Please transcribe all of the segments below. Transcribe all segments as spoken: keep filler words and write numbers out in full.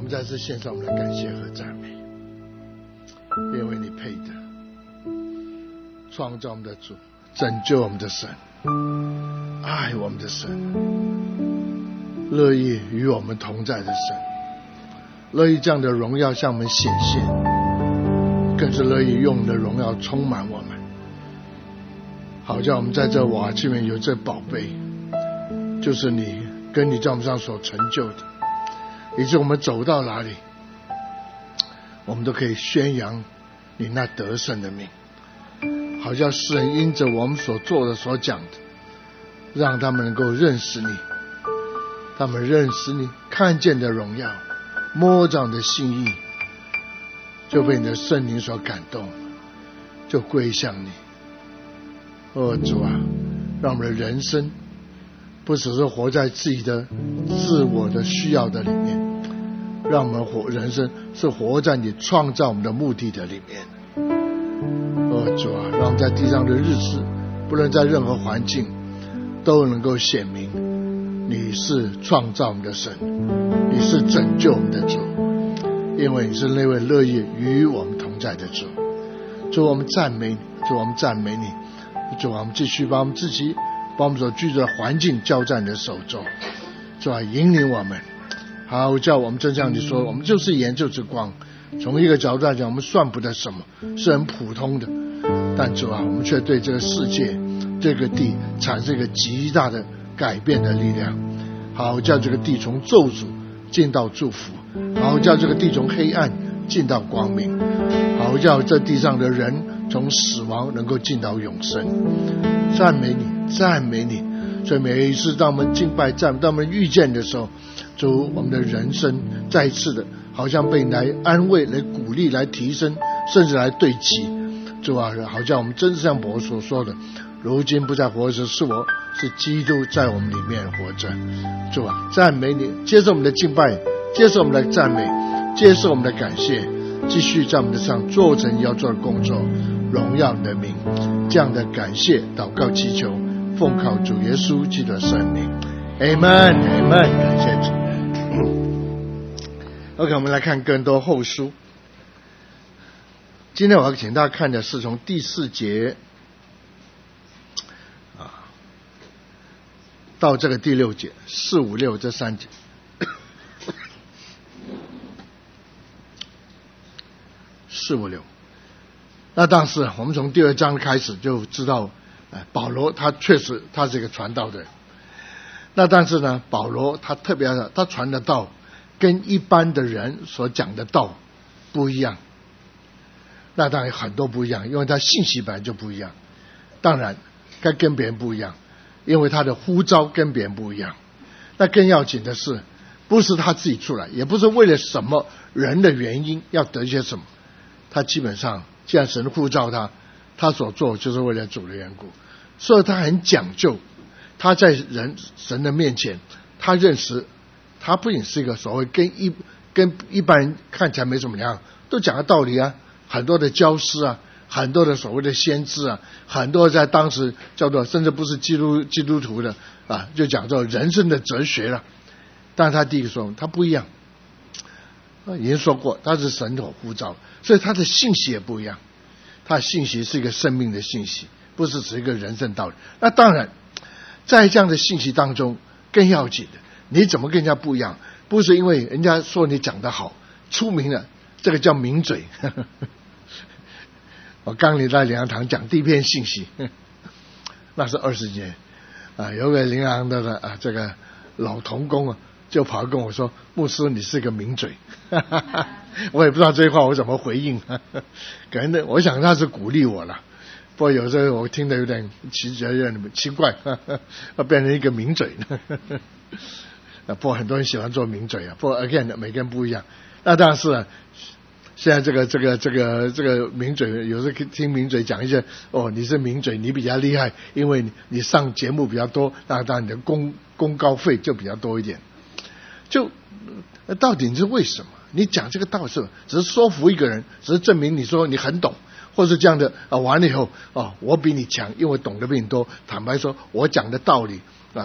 们再次献上我们的感谢和赞美，因为你配的，创造我们的主，拯救我们的神，爱我们的神，乐意与我们同在的神，乐意这样的荣耀向我们显现，更是乐意用你的荣耀充满我们，好叫我们在这瓦器里面有这宝贝，就是你跟你在我们上所成就的，以致我们走到哪里，我们都可以宣扬你那得胜的名，好叫世人因着我们所做的所讲的，让他们能够认识你，他们认识你看见的荣耀，摸着你的心意，就被你的圣灵所感动，就归向你。哦，主啊，让我们的人生不只是活在自己的自我的需要的里面，让我们活人生是活在你创造我们的目的的里面。哦，主啊，让我们在地上的日子，不论在任何环境，都能够显明你是创造我们的神，你是拯救我们的主，因为你是那位乐意与我们同在的主。主，我们赞美你，主，我们赞美你，主啊，我们继续把我们自己把我们所居住的环境交在你的手中，主啊，引领我们，好叫我们真像你说，我们就是盐就是光。从一个角度来讲，我们算不得什么，是很普通的，但主啊，我们却对这个世界这个地产生一个极大的改变的力量，好叫这个地从咒诅进到祝福，好叫这个地从黑暗进到光明，好叫这地上的人从死亡能够进到永生。赞美你，赞美你。所以每一次当我们敬拜赞美，当我们遇见的时候，主，我们的人生再一次的好像被来安慰、来鼓励、来提升，甚至来对齐。主啊，好像我们真是像保罗所说的，如今不再活着是我，是基督在我们里面活着。主啊，赞美你，接受我们的敬拜，接受我们的赞美，接受我们的感谢，继续在我们的上做成要做的工作，荣耀你的名。这样的感谢祷告祈求，奉靠主耶稣基督的圣名 Amen Amen。 感谢主。 OK， 我们来看更多后书。今天我要请大家看的是从第四节啊到这个第六节，四五六这三节。四五六，那当时我们从第二章开始就知道，呃，保罗他确实他是一个传道的人。那但是呢，保罗他特别的，他传的道跟一般的人所讲的道不一样。那当然很多不一样，因为他信息本来就不一样。当然该跟别人不一样，因为他的呼召跟别人不一样。那更要紧的是，不是他自己出来，也不是为了什么人的原因要得些什么。他基本上既然神呼召他，他所做就是为了主的缘故，所以他很讲究。他在人神的面前，他认识他不仅是一个所谓跟一跟一般人看起来没什么两样，都讲的道理啊，很多的教师啊，很多的所谓的先知啊，很多在当时叫做甚至不是基督基督徒的啊，就讲做人生的哲学了。但是他第一个说他不一样，已经说过他是神所呼召，所以他的信息也不一样。他的信息是一个生命的信息，不是只是一个人生道理。那当然在这样的信息当中更要紧的，你怎么跟人家不一样，不是因为人家说你讲得好出名了，这个叫名嘴。我刚离在灵粮堂讲第一篇信息，那是二十年啊，有个灵粮的啊这个老同工啊，就跑来跟我说，牧师你是个名嘴。我也不知道这句话我怎么回应，可能的我想他是鼓励我了，不过有时候我听得有点奇觉得有点奇怪，要变成一个名嘴。不过很多人喜欢做名嘴啊，不过 again 每个人不一样。那当然是啊，现在这个这个这个这个名嘴，有时候听名嘴讲一些，哦你是名嘴你比较厉害，因为你上节目比较多，那当然你的公公告费就比较多一点。就到底是为什么你讲这个道是只是说服一个人，只是证明你说你很懂，或是这样的啊，完了以后哦我比你强，因为我懂得比你多。坦白说我讲的道理啊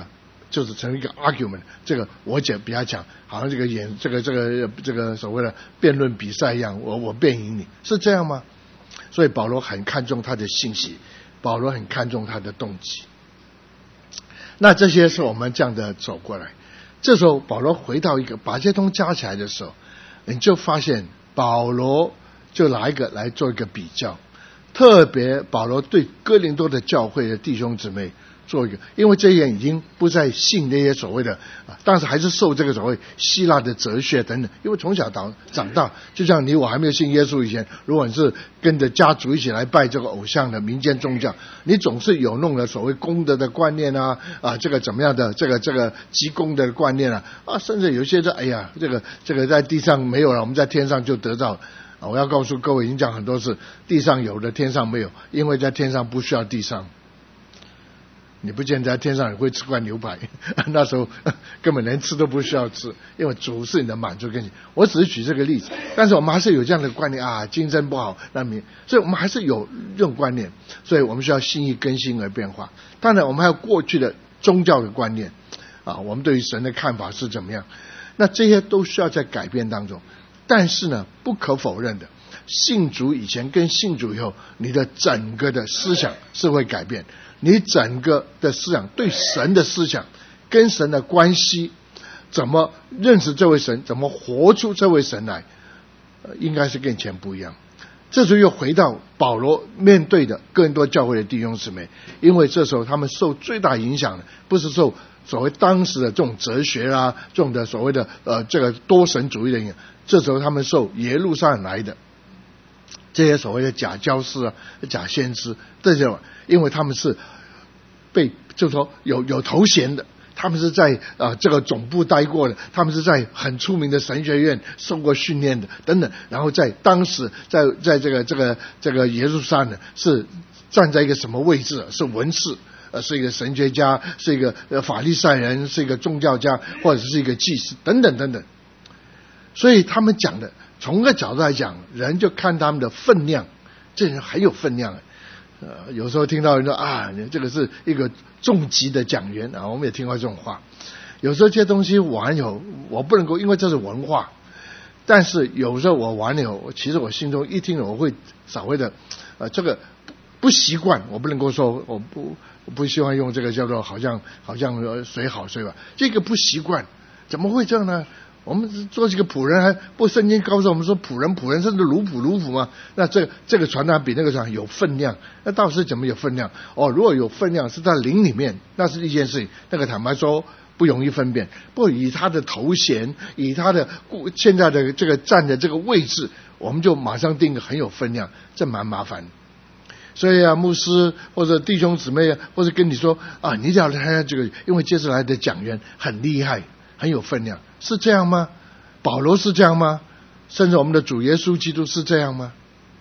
就是成一个 argument， 这个我讲比他强，好像这个演这个这个这个所谓的辩论比赛一样，我我辩赢你，是这样吗？所以保罗很看重他的信息，保罗很看重他的动机。那这些是我们这样的走过来，这时候保罗回到一个把这些东西加起来的时候，你就发现保罗就拿一个来做一个比较，特别保罗对哥林多的教会的弟兄姊妹做一个，因为这些人已经不再信那些所谓的啊，但是还是受这个所谓希腊的哲学等等，因为从小长长大，就像你我还没有信耶稣以前，如果你是跟着家族一起来拜这个偶像的民间宗教，你总是有弄了所谓功德的观念啊啊，这个怎么样的这个这个积功德的观念啊啊，甚至有些是哎呀，这个这个在地上没有了，我们在天上就得到。啊，我要告诉各位，已经讲很多次，地上有的天上没有，因为在天上不需要地上。你不见得在天上也会吃块牛排，那时候根本连吃都不需要吃，因为主是你的满足跟你。我只是举这个例子，但是我们还是有这样的观念啊，今生不好那明，所以我们还是有这种观念，所以我们需要心意更新而变化。当然，我们还有过去的宗教的观念啊，我们对于神的看法是怎么样，那这些都需要在改变当中。但是呢，不可否认的，信主以前跟信主以后，你的整个的思想是会改变，你整个的思想对神的思想跟神的关系，怎么认识这位神，怎么活出这位神来，呃、应该是跟以前不一样。这时候又回到保罗面对的更多教会的弟兄姊妹，因为这时候他们受最大影响的不是受所谓当时的这种哲学啊，这种的所谓的呃这个多神主义的影响，这时候他们受耶路撒冷来的这些所谓的假教师啊、假先知，这些因为他们是被就是说有有头衔的，他们是在啊、呃、这个总部待过的，他们是在很出名的神学院受过训练的等等，然后在当时在在这个这个这个耶路撒冷是站在一个什么位置？是文士，呃，是一个神学家，是一个呃法利赛人，是一个宗教家，或者是一个祭司等等等等。所以他们讲的，从个角度来讲，人就看他们的分量，这人很有分量。呃，有时候听到人说啊，你这个是一个重级的讲员啊，我们也听过这种话。有时候这些东西玩以后，我不能够，因为这是文化。但是有时候我玩了以后，其实我心中一听了，我会稍微的，呃，这个不习惯，我不能够说我不我不希望用这个叫做好像好像谁好谁吧，这个不习惯，怎么会这样呢？我们做这个仆人，还不圣经告诉我们说仆人仆人甚至奴仆奴仆吗？那这这个传达比那个传有分量，那到底是怎么有分量？哦，如果有分量是在灵里面，那是一件事情，那个坦白说不容易分辨。不过以他的头衔，以他的现在的这个站的这个位置，我们就马上定个很有分量，这蛮麻烦。所以啊，牧师或者弟兄姊妹啊，或者跟你说啊，你要来这个，因为接下来的讲员很厉害，很有分量，是这样吗？保罗是这样吗？甚至我们的主耶稣基督是这样吗？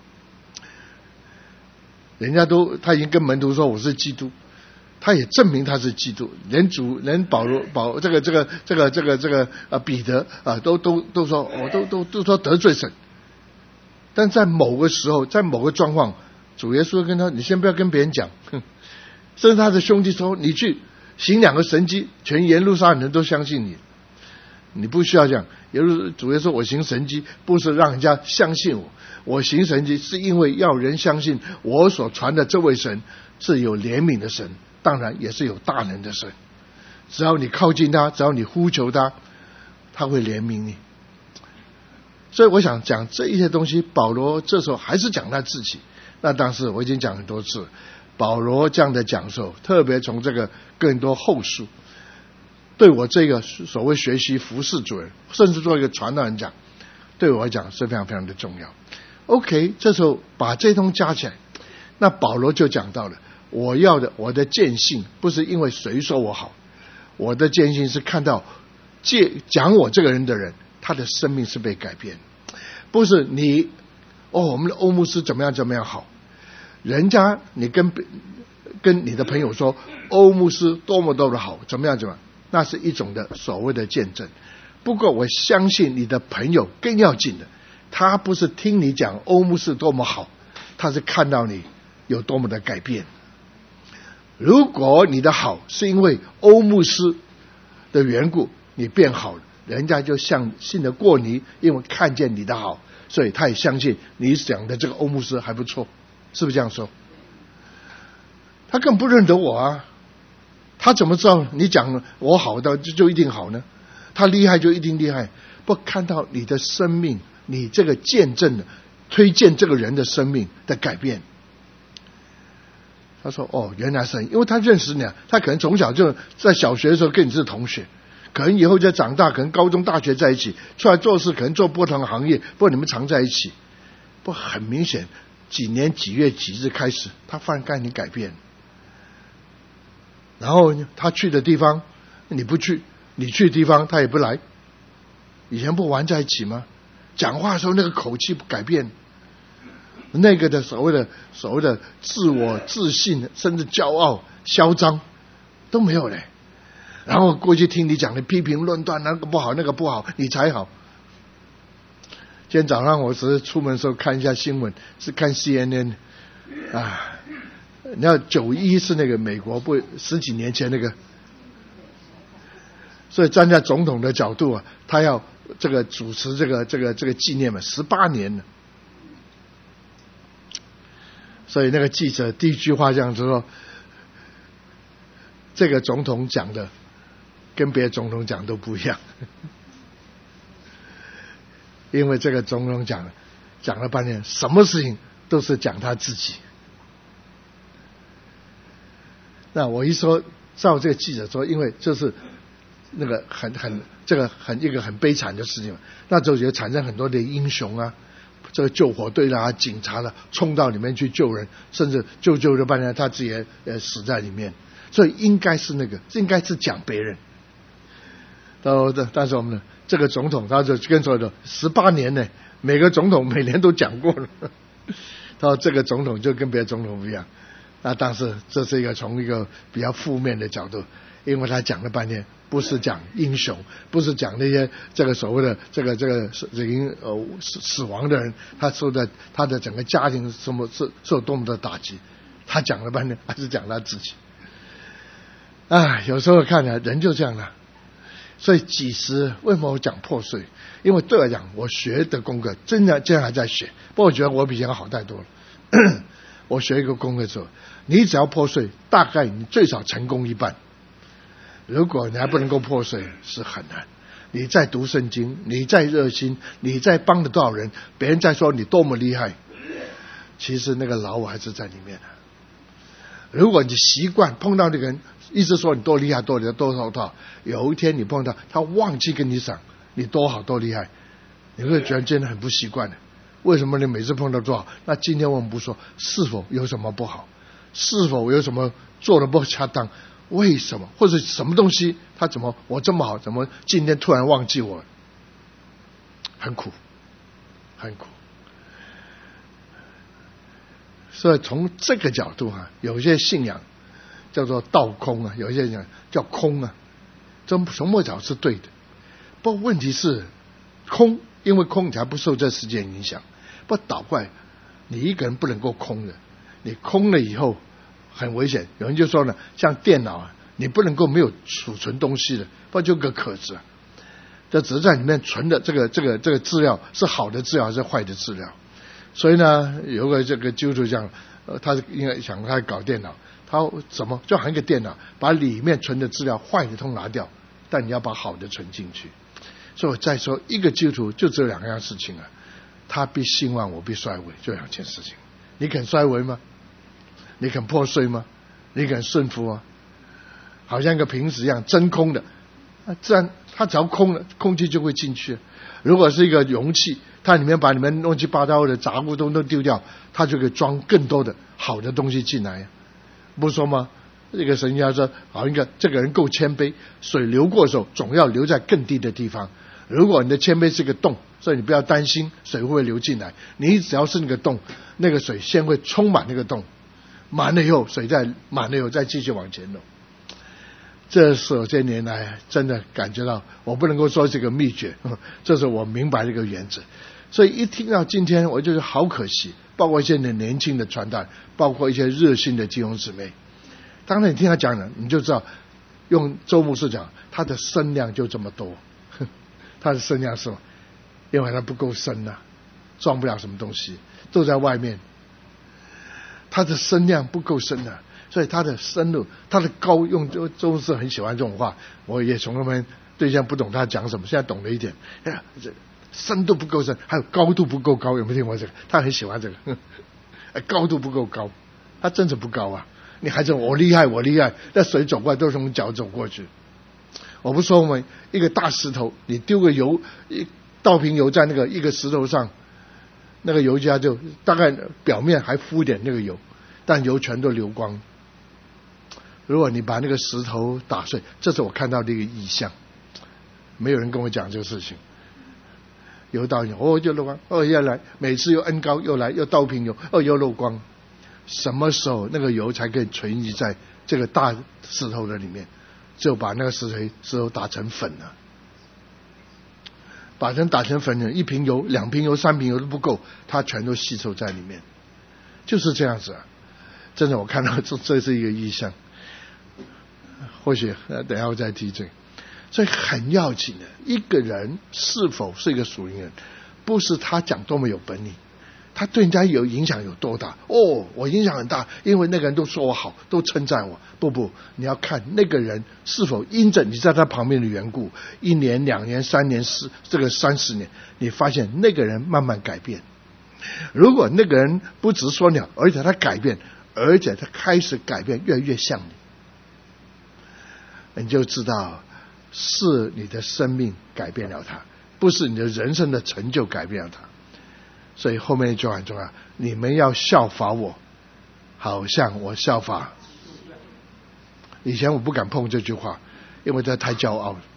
人家都他已经跟门徒说我是基督，他也证明他是基督，连主连保罗保这个这个这个这个这个呃彼得啊，都都都说我、哦、都都都说得罪神。但在某个时候，在某个状况，主耶稣跟他，你先不要跟别人讲，哼，甚至他的兄弟说，你去行两个神迹，全耶路撒冷人都相信你。你不需要这样，也就是主耶稣说我行神迹不是让人家相信我，我行神迹是因为要人相信我所传的这位神是有怜悯的神，当然也是有大能的神。只要你靠近他，只要你呼求他，他会怜悯你。所以我想讲这一些东西，保罗这时候还是讲他自己。那当时我已经讲很多次，保罗这样的讲授，特别从这个更多后书，对我这个所谓学习服侍主人，甚至做一个传道人讲，对我来讲是非常非常的重要。OK， 这时候把这通加起来，那保罗就讲到了，我要的我的见信不是因为谁说我好，我的见信是看到借讲我这个人的人，他的生命是被改变，不是你哦我们的欧牧师怎么样怎么样好，人家你跟跟你的朋友说欧牧师多么多么好，怎么样怎么样，那是一种的所谓的见证。不过我相信你的朋友更要紧的，他不是听你讲欧牧师多么好，他是看到你有多么的改变。如果你的好是因为欧牧师的缘故，你变好了，人家就像信得过你，因为看见你的好，所以他也相信你讲的这个欧牧师还不错，是不是这样说？他根本不认得我啊，他怎么知道你讲我好的就就一定好呢？他厉害就一定厉害？不看到你的生命，你这个见证的推荐这个人的生命的改变。他说哦，原来是因为他认识你啊，他可能从小就在小学的时候跟你是同学，可能以后再长大，可能高中大学在一起，出来做事可能做不同的行业，不过你们常在一起。不很明显，几年几月几日开始，他发现跟你改变，然后他去的地方你不去，你去的地方他也不来。以前不玩在一起吗？讲话的时候那个口气不改变，那个的所谓的所谓的自我自信甚至骄傲嚣张都没有嘞。然后过去听你讲的批评论断，那个不好那个不好，你才好。今天早上我只是出门的时候看一下新闻，是看 C N N 啊，你要九一是那个美国不十几年前那个，所以站在总统的角度啊，他要这个主持这个这个这个纪念嘛，十八年了。所以那个记者第一句话这样子说，这个总统讲的跟别的总统讲都不一样，因为这个总统讲讲了半天，什么事情都是讲他自己。那我一说，照这个记者说，因为这是那个很很这个很一个很悲惨的事情，那就也产生很多的英雄啊，这个救火队啦、警察啦，冲到里面去救人，甚至救救了半天，他自己也呃死在里面。所以应该是那个，应该是讲别人。到但是我们呢，这个总统他就跟所有的十八年呢，每个总统每年都讲过了。到这个总统就跟别的总统不一样。那但是这是一个从一个比较负面的角度，因为他讲了半天，不是讲英雄，不是讲那些这个所谓的这个这个已经呃死死亡的人，他受的他的整个家庭什么是受多么的打击，他讲了半天还是讲他自己。啊，有时候看来人就这样了。所以几时为什么我讲破碎？因为对我来讲，我学的功课真的现在还在学，不过我觉得我比以前好太多了。我学一个功课之后，你只要破碎，大概你最少成功一半。如果你还不能够破碎，是很难。你在读圣经，你在热心，你在帮了多少人，别人在说你多么厉害，其实那个老我还是在里面的。如果你习惯碰到那个人一直说你多厉害多厉害多少多少，有一天你碰到他忘记跟你讲你多好多厉害，你会觉得真的很不习惯的。为什么你每次碰到多好？那今天我们不说是否有什么不好，是否有什么做的不恰当，为什么或者什么东西他怎么我这么好，怎么今天突然忘记我了，很苦很苦。所以从这个角度啊，有些信仰叫做道空啊，有些信仰叫空啊，这从末角是对的。不过问题是空，因为空你才不受这世界影响。不倒过来，你一个人不能够空的，你空了以后很危险。有人就说呢，像电脑啊，你不能够没有储存东西的，不然就个壳子啊，这只是在里面存的这个这个这个资料是好的资料还是坏的资料。所以呢，有个这个基督徒讲，呃，他应该想他搞电脑，他怎么就好像一个电脑，把里面存的资料坏的通拿掉，但你要把好的存进去。所以我再说，一个基督徒就只有两样事情啊，他必兴旺，我必衰微，就两件事情。你肯衰微吗？你肯破碎吗？你肯顺服吗？好像一个瓶子一样真空的，啊，自然它只要空了，空气就会进去。如果是一个容器，它里面把里面乱七八糟的杂物都都丢掉，它就可以装更多的好的东西进来。不是说吗？这个神家说，好一个这个人够谦卑，水流过的时候总要流在更低的地方。如果你的谦卑是个洞，所以你不要担心水会不会流进来，你只要是那个洞，那个水先会充满那个洞，满了以后水再满了以后再继续往前流。这是我这年来真的感觉到，我不能够说这个秘诀，这是我明白的一个原则。所以一听到今天，我就是好可惜，包括一些年轻的传道，包括一些热心的弟兄姊妹。当然你听他讲了，你就知道用周牧师讲，它的声量就这么多。它的声量是什么？因为它不够深啊，装不了什么东西，都在外面。它的声量不够深啊，所以它的深度、它的高，用周周牧师很喜欢这种话，我也从他们对象不懂他讲什么，现在懂了一点。哎呀，这深度不够深，还有高度不够高，有没有听过这个？他很喜欢这个。哎，高度不够高，他真的不高啊！你还是我厉害，我厉害，那水走过来都是从脚走过去。我不说我们一个大石头，你丢个油，一倒瓶油在那个一个石头上，那个油家就大概表面还敷点那个油，但油全都流光。如果你把那个石头打碎，这是我看到的一个异象，没有人跟我讲这个事情。油倒油，哦就漏光，哦又来，每次又恩膏又来，又倒瓶油，哦又漏光。什么时候那个油才可以存积在这个大石头的里面？就把那个石头石头打成粉了，把人打成粉了，一瓶油、两瓶油、三瓶油都不够，它全都吸收在里面，就是这样子啊！真的，我看到这这是一个意象，或许等一下我再提这个。所以很要紧的，一个人是否是一个属灵人，不是他讲多么有本领，他对人家有影响有多大。哦，我影响很大，因为那个人都说我好，都称赞我。不不，你要看那个人是否因着你在他旁边的缘故，一年、两年、三年、四这个三十年，你发现那个人慢慢改变。如果那个人不只说你，而且他改变，而且他开始改变，越来越像你，你就知道是你的生命改变了他，不是你的人生的成就改变了他。所以后面一句很重要，你们要效法我，好像我效法。以前我不敢碰这句话，因为这太骄傲了。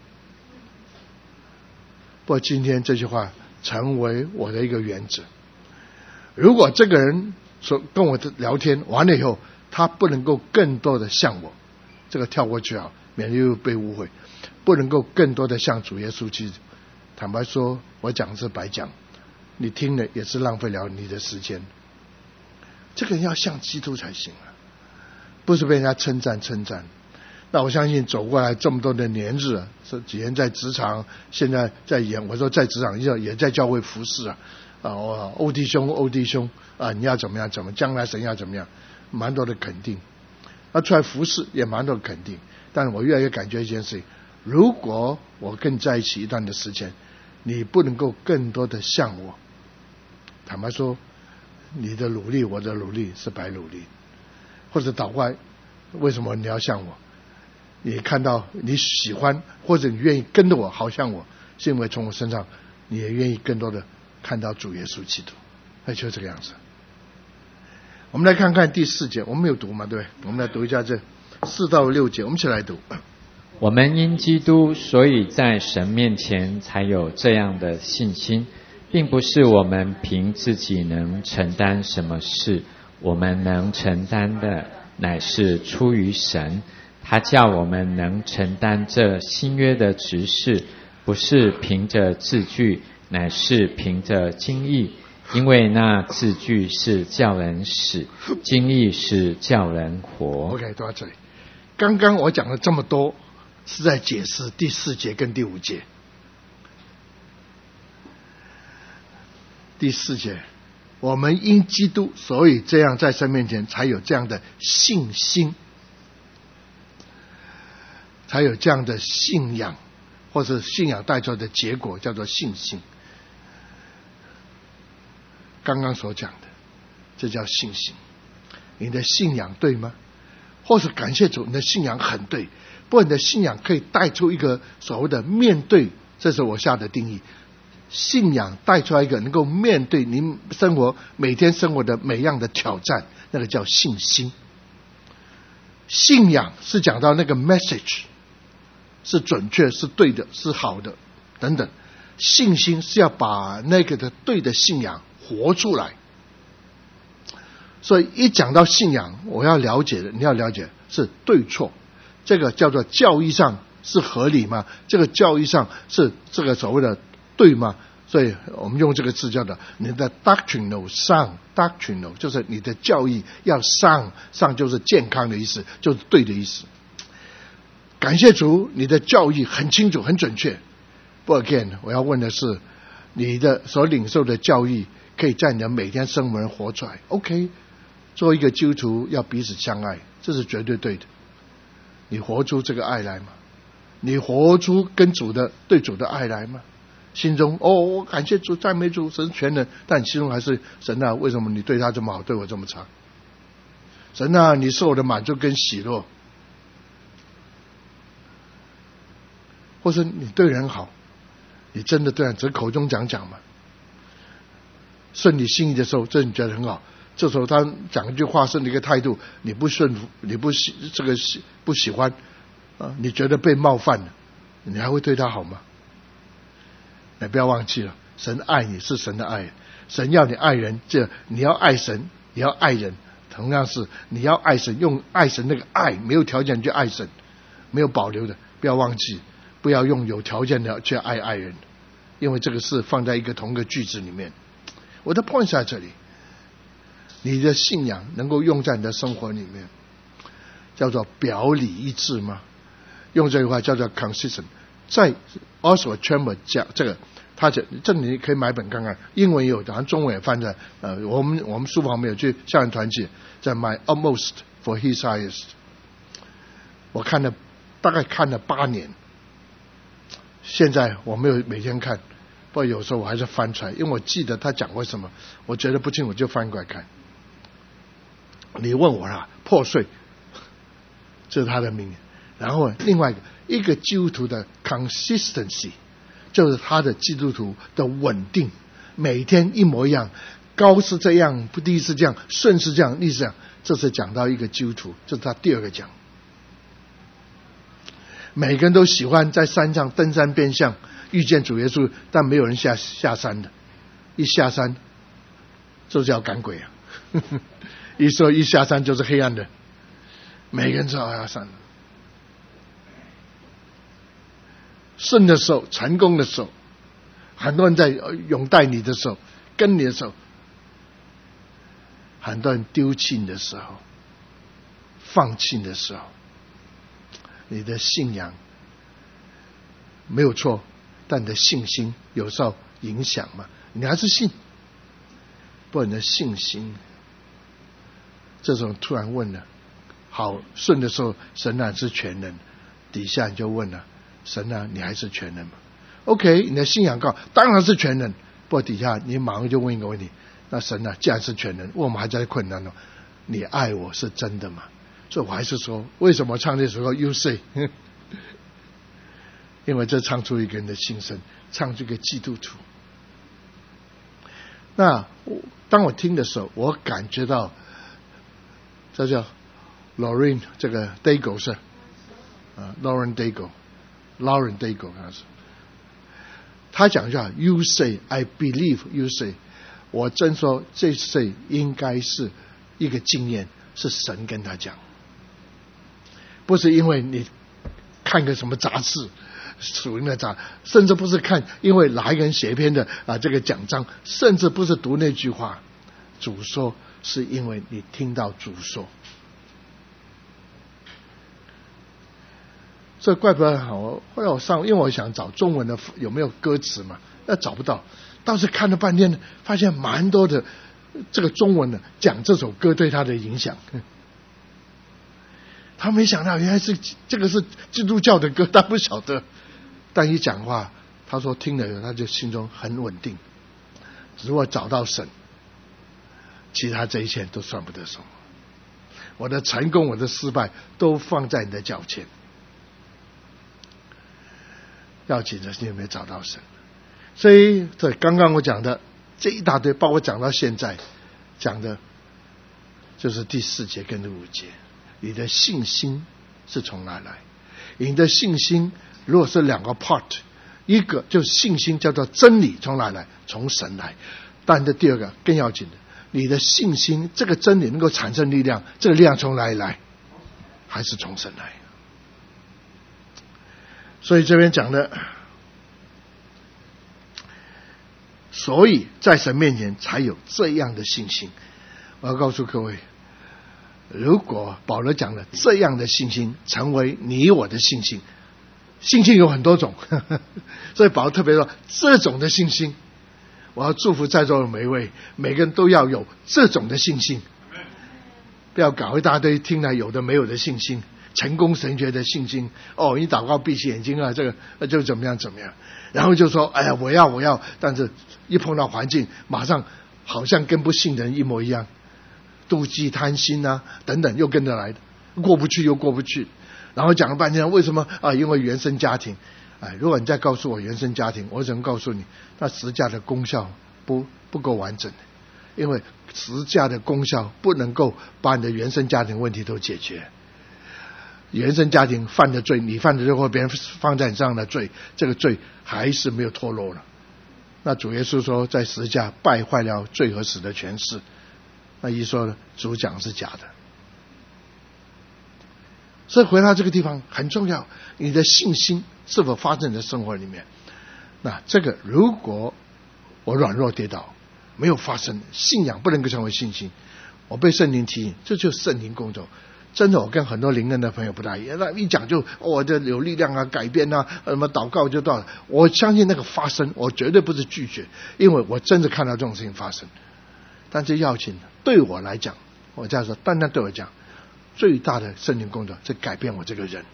不过今天这句话成为我的一个原则。如果这个人说跟我聊天完了以后，他不能够更多的像我，这个跳过去啊，免得又被误会。不能够更多的像主耶稣基督，坦白说，我讲是白讲，你听了也是浪费了你的时间。这个人要像基督才行啊，不是被人家称赞称赞。那我相信走过来这么多的年日，这几年在职场，现在在演，我说在职场也在教会服侍啊，啊，欧弟兄欧弟兄啊，你要怎么样怎么，将来神要怎么样，蛮多的肯定。那出来服侍也蛮多的肯定，但是我越来越感觉一件事情，如果我跟你在一起一段的时间，你不能够更多的像我，坦白说，你的努力我的努力是白努力。或者倒过来，为什么你要像我？你看到你喜欢或者你愿意跟着我好像我，是因为从我身上你也愿意更多的看到主耶稣基督，那就这个样子。我们来看看第四节，我们没有读嘛，对不对？我们来读一下这四到六节，我们一起来读。 我们因基督，所以在神面前才有这样的信心，并不是我们凭自己能承担什么事，我们能承担的乃是出于神。他叫我们能承担这新约的职事，不是凭着字句，乃是凭着经意。因为那字句是叫人死，经意是叫人活。 OK， 到这里。刚刚我讲了这么多，是在解释第四节跟第五节。第四节，我们因基督，所以这样在神面前才有这样的信心，才有这样的信仰，或者信仰带出来的结果叫做信心。刚刚所讲的，这叫信心。你的信仰对吗？或是感谢主，你的信仰很对，不过你的信仰可以带出一个所谓的面对，这是我下的定义。信仰带出来一个能够面对您生活每天生活的每样的挑战，那个叫信心。信仰是讲到那个 message 是准确是对的是好的等等，信心是要把那个的对的信仰活出来。所以一讲到信仰，我要了解的，你要了解是对错，这个叫做教义上是合理吗？这个教义上是这个所谓的对吗？所以我们用这个字叫做你的 doctrinal sound， doctrinal 就是你的教义要 sound， sound 就是健康的意思，就是对的意思。 感谢主，你的教义很清楚很准确。不 again， 我要问的是，你的所领受的教义可以在你的每天生活中活出来。 OK， 做一个基督徒要彼此相爱，这是绝对对的。你活出这个爱来吗？你活出跟主的对主的爱来吗？心中哦，我感谢主，赞美主，神全能，但你心中还是神啊，为什么你对他这么好，对我这么差？神啊，你是我的满足跟喜乐。或是你对人好，你真的对人只口中讲讲吗？顺你心意的时候，这你觉得很好，这时候他讲一句话，是你一个态度，你不顺服，你不喜这个不喜欢啊，你觉得被冒犯了，你还会对他好吗？你不要忘记了，神爱你是神的爱，神要你爱人，这你要爱神，也要爱人，同样是你要爱神，用爱神那个爱，没有条件去爱神，没有保留的，不要忘记，不要用有条件的去爱爱人，因为这个是放在一个同一个句子里面。我的 point 在这里，你的信仰能够用在你的生活里面，叫做表里一致吗？用这句话叫做 consistent。在 Oswald Chambers 讲这个，他讲这你可以买本看看，英文也有，好像中文也翻在呃，我们我们书房没有，去校园团契在 My Utmost for His Highest。我看了大概看了八年，现在我没有每天看，不过有时候我还是翻出来，因为我记得他讲过什么，我觉得不清楚就翻过来看。你问我啦，破碎，这是他的名言。然后另外一个，一个基督徒的 consistency， 就是他的基督徒的稳定，每天一模一样，高是这样，低是这样，顺是这样，逆是这样。这是讲到一个基督徒，这是他第二个讲。每个人都喜欢在山上登山变相遇见主耶稣，但没有人下下山的。一下山就是要赶鬼啊！一说一下山就是黑暗的，每个人都要下山。顺的时候，成功的时候，很多人在拥戴你的时候，跟你的时候，很多人丢弃你的时候，放弃你的时候，你的信仰没有错，但你的信心有时候影响嘛，你还是信，不过你的信心，这种突然问了，好顺的时候，神啊是全能，底下你就问了，神啊，你还是全能吗 ？OK， 你的信仰告当然是全能。不过底下你马上就问一个问题：那神啊，既然是全能，我们还在困难呢，你爱我是真的吗？所以我还是说，为什么唱这首歌 ？You say， 因为这唱出一个人的心声，唱出一个基督徒。那当我听的时候，我感觉到，这叫 Lauren 这个 Daigle 是啊 ，Lauren Daigle。Lauren Daigle 他是，他讲一下 ，You say I believe you say， 我真说这 say 应该是一个经验，是神跟他讲，不是因为你看个什么杂志，属灵的杂，甚至不是看因为哪一个人写篇的啊这个讲章，甚至不是读那句话，主说是因为你听到主说。这怪不得好，后来我上，因为我想找中文的有没有歌词嘛，那找不到，倒是看了半天，发现蛮多的这个中文的讲这首歌对他的影响。他没想到原来是这个是基督教的歌，他不晓得，但一讲话，他说听了以后他就心中很稳定。如果找到神，其他这一切都算不得什么，我的成功我的失败都放在你的脚前。要紧的是你有没有找到神，所以这刚刚我讲的这一大堆，包括讲到现在讲的就是第四节跟第五节，你的信心是从哪来？你的信心如果是两个 part， 一个就是信心叫做真理从哪来？从神来。但这第二个更要紧的，你的信心这个真理能够产生力量，这个力量从哪里来？还是从神来。所以这边讲的，所以在神面前才有这样的信心。我要告诉各位， 如果保罗讲了这样的信心成为你我的信心，信心有很多种，呵呵，所以保罗特别说这种的信心，我要祝福在座的每一位，每个人都要有这种的信心，不要搞一大堆听了有的没有的信心，成功神学的信心。哦，你祷告闭起眼睛啊，这个就怎么样怎么样，然后就说哎呀我要我要，但是一碰到环境马上好像跟不信的人一模一样，妒忌贪心啊等等又跟着来的，过不去又过不去，然后讲了半天为什么啊？因为原生家庭。哎，如果你再告诉我原生家庭，我只能告诉你，那十字架的功效不不够完整，因为十字架的功效不能够把你的原生家庭问题都解决。原生家庭犯的罪，你犯的罪或别人放在你身上的罪，这个罪还是没有脱落了。那主耶稣说，在十字架败坏了罪和死的权势，那一说呢，主讲是假的。所以回到这个地方很重要，你的信心是否发生你的生活里面？那这个如果我软弱跌倒，没有发生，信仰不能够成为信心。我被圣灵提醒，这就是圣灵工作。真的，我跟很多灵恩的朋友不大一样，那一讲就我的、哦、有力量啊，改变啊，什么祷告就到了。我相信那个发生，我绝对不是拒绝，因为我真的看到这种事情发生。但是要紧，对我来讲，我这样说，单单对我讲，最大的圣灵工作是改变我这个人，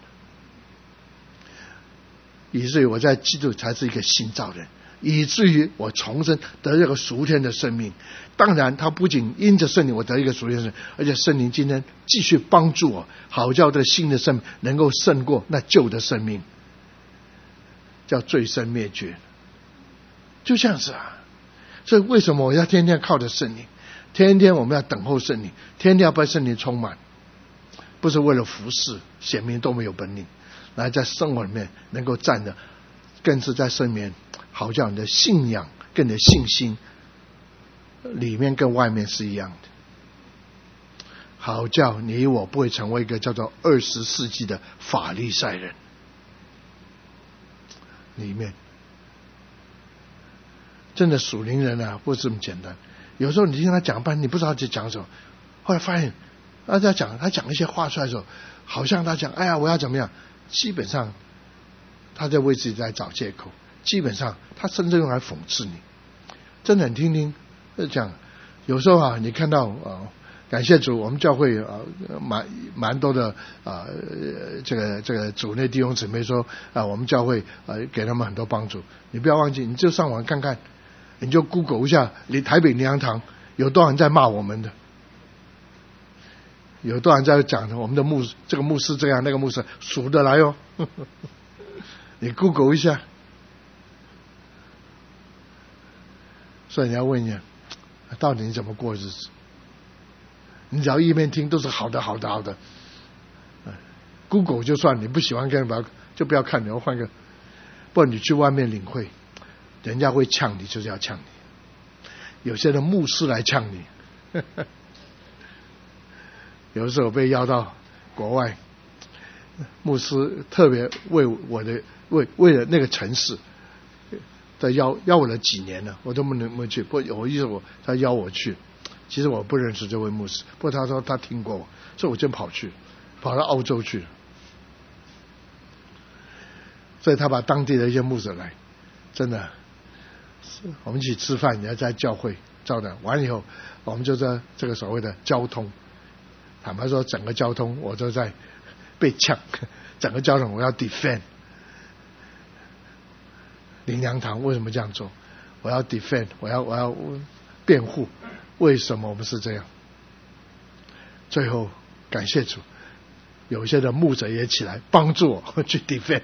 以至于我在基督才是一个新造人，以至于我重生得这个属天的生命。当然他不仅因着圣灵我得一个属天的生命，而且圣灵今天继续帮助我，好叫这新的生命能够胜过那旧的生命，叫罪生灭绝，就这样子啊。所以为什么我要天天靠着圣灵，天天我们要等候圣灵，天天要被圣灵充满，不是为了服侍显明都没有本领，来在生活里面能够站的，更是在生命好叫你的信仰跟你的信心里面跟外面是一样的，好叫你我不会成为一个叫做二十世纪的法利赛人。里面真的属灵人啊，不是这么简单。有时候你听他讲半，你不知道他在讲什么，后来发现他在讲他讲一些话出来的时候，好像他讲哎呀我要怎么样，基本上他在为自己在找借口，基本上他甚至用来讽刺你。真的你听听是这样，有时候啊你看到啊，感谢主我们教会啊蛮蛮多的啊这个这个主内弟兄姊妹说啊我们教会啊给他们很多帮助。你不要忘记，你就上网看看，你就 Google 一下你台北灵粮堂有多少人在骂我们的，有多少人在讲我们的牧这个牧师这样那个牧师，数得来哦你 Google 一下。所以你要问一下，到底你怎么过日子？你只要一面听都是好的好的好的 Google 就算，你不喜欢看就不要看，你要换个，不然你去外面领会，人家会呛你就是要呛你，有些人牧师来呛你有的时候被邀到国外，牧师特别为我的为为了那个城市在邀邀我了几年了，我都没能没去。不，我意思我他邀我去，其实我不认识这位牧师，不过他说他听过我，所以我就跑去，跑到澳洲去。所以他把当地的一些牧者来，真的，我们一起吃饭，也在教会招待完了以后，我们就在这个所谓的交通，坦白说，整个交通我都在被呛，整个交通我要 defend。灵粮堂为什么这样做？我要 defend， 我要我要辩护，为什么我们是这样？最后感谢主，有些的牧者也起来帮助我去 defend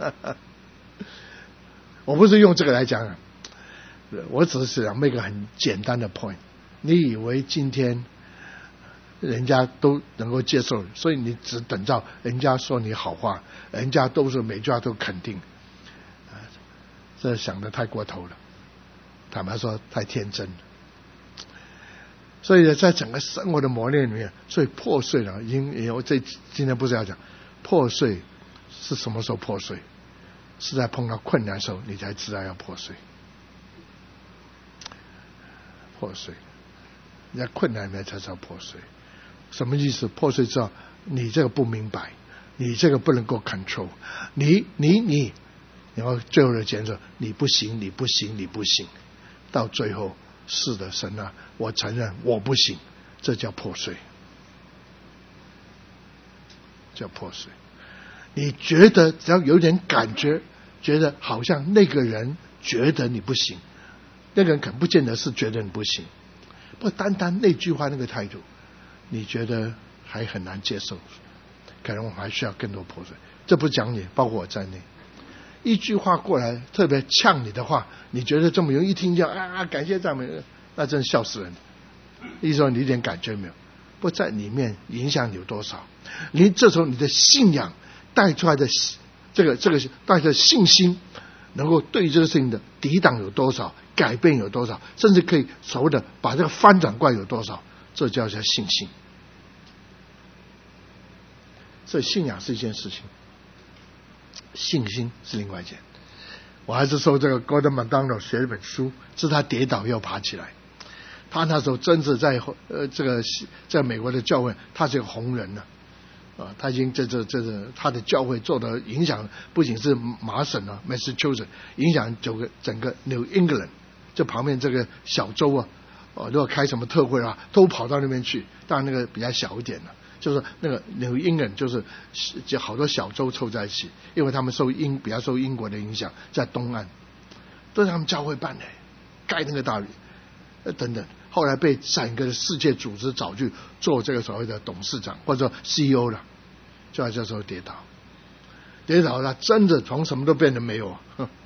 我不是用这个来讲，我只是想 make 一个很简单的 point。 你以为今天人家都能够接受，所以你只等到人家说你好话，人家都是每句话都肯定，这想得太过头了，坦白说太天真了。所以在整个生活的磨练里面，所以破碎了，因为这今天不是要讲破碎是什么时候破碎，是在碰到困难的时候你才知道要破碎。破碎你在困难里面才知道破碎， 什么意思？破碎之后，你这个不明白，你这个不能够 control， 你你你，然后最后的结论，你不行，你不行，你不行，到最后，是的，神啊，我承认我不行，这叫破碎，叫破碎。你觉得只要有点感觉，觉得好像那个人觉得你不行，那个人可能不见得是觉得你不行，不单单那句话那个态度，你觉得还很难接受，可能我们还需要更多破碎。这不讲你，包括我在内，一句话过来特别呛你的话，你觉得这么容易听见啊，感谢赞美，那真笑死人。意思说你一点感觉没有，不在里面影响你有多少？你这时候你的信仰带出来的这个这个带着信心，能够对这个事情的抵挡有多少，改变有多少，甚至可以所谓的把这个翻转过来有多少，这叫叫信心。所以信仰是一件事情，信心是另外一件。我还是受这个 Gordon MacDonald 写了一本书，是他跌倒又爬起来。他那时候真是在呃这个在美国的教会，他是个红人了。啊，他已经这这这这他的教会做的影响不仅是麻省啊 Massachusetts， 影响整个整个 New England， 这旁边这个小州啊，哦，如果开什么特会啊，都跑到那边去。当然那个比较小一点了，就是那个 New England 就是就好多小州凑在一起，因为他们受英比较受英国的影响，在东岸都是他们教会办的，盖那个大呃等等。后来被整个世界组织找去做这个所谓的董事长或者 C E O 了，就在这时候跌倒，跌倒了，真的从什么都变得没有。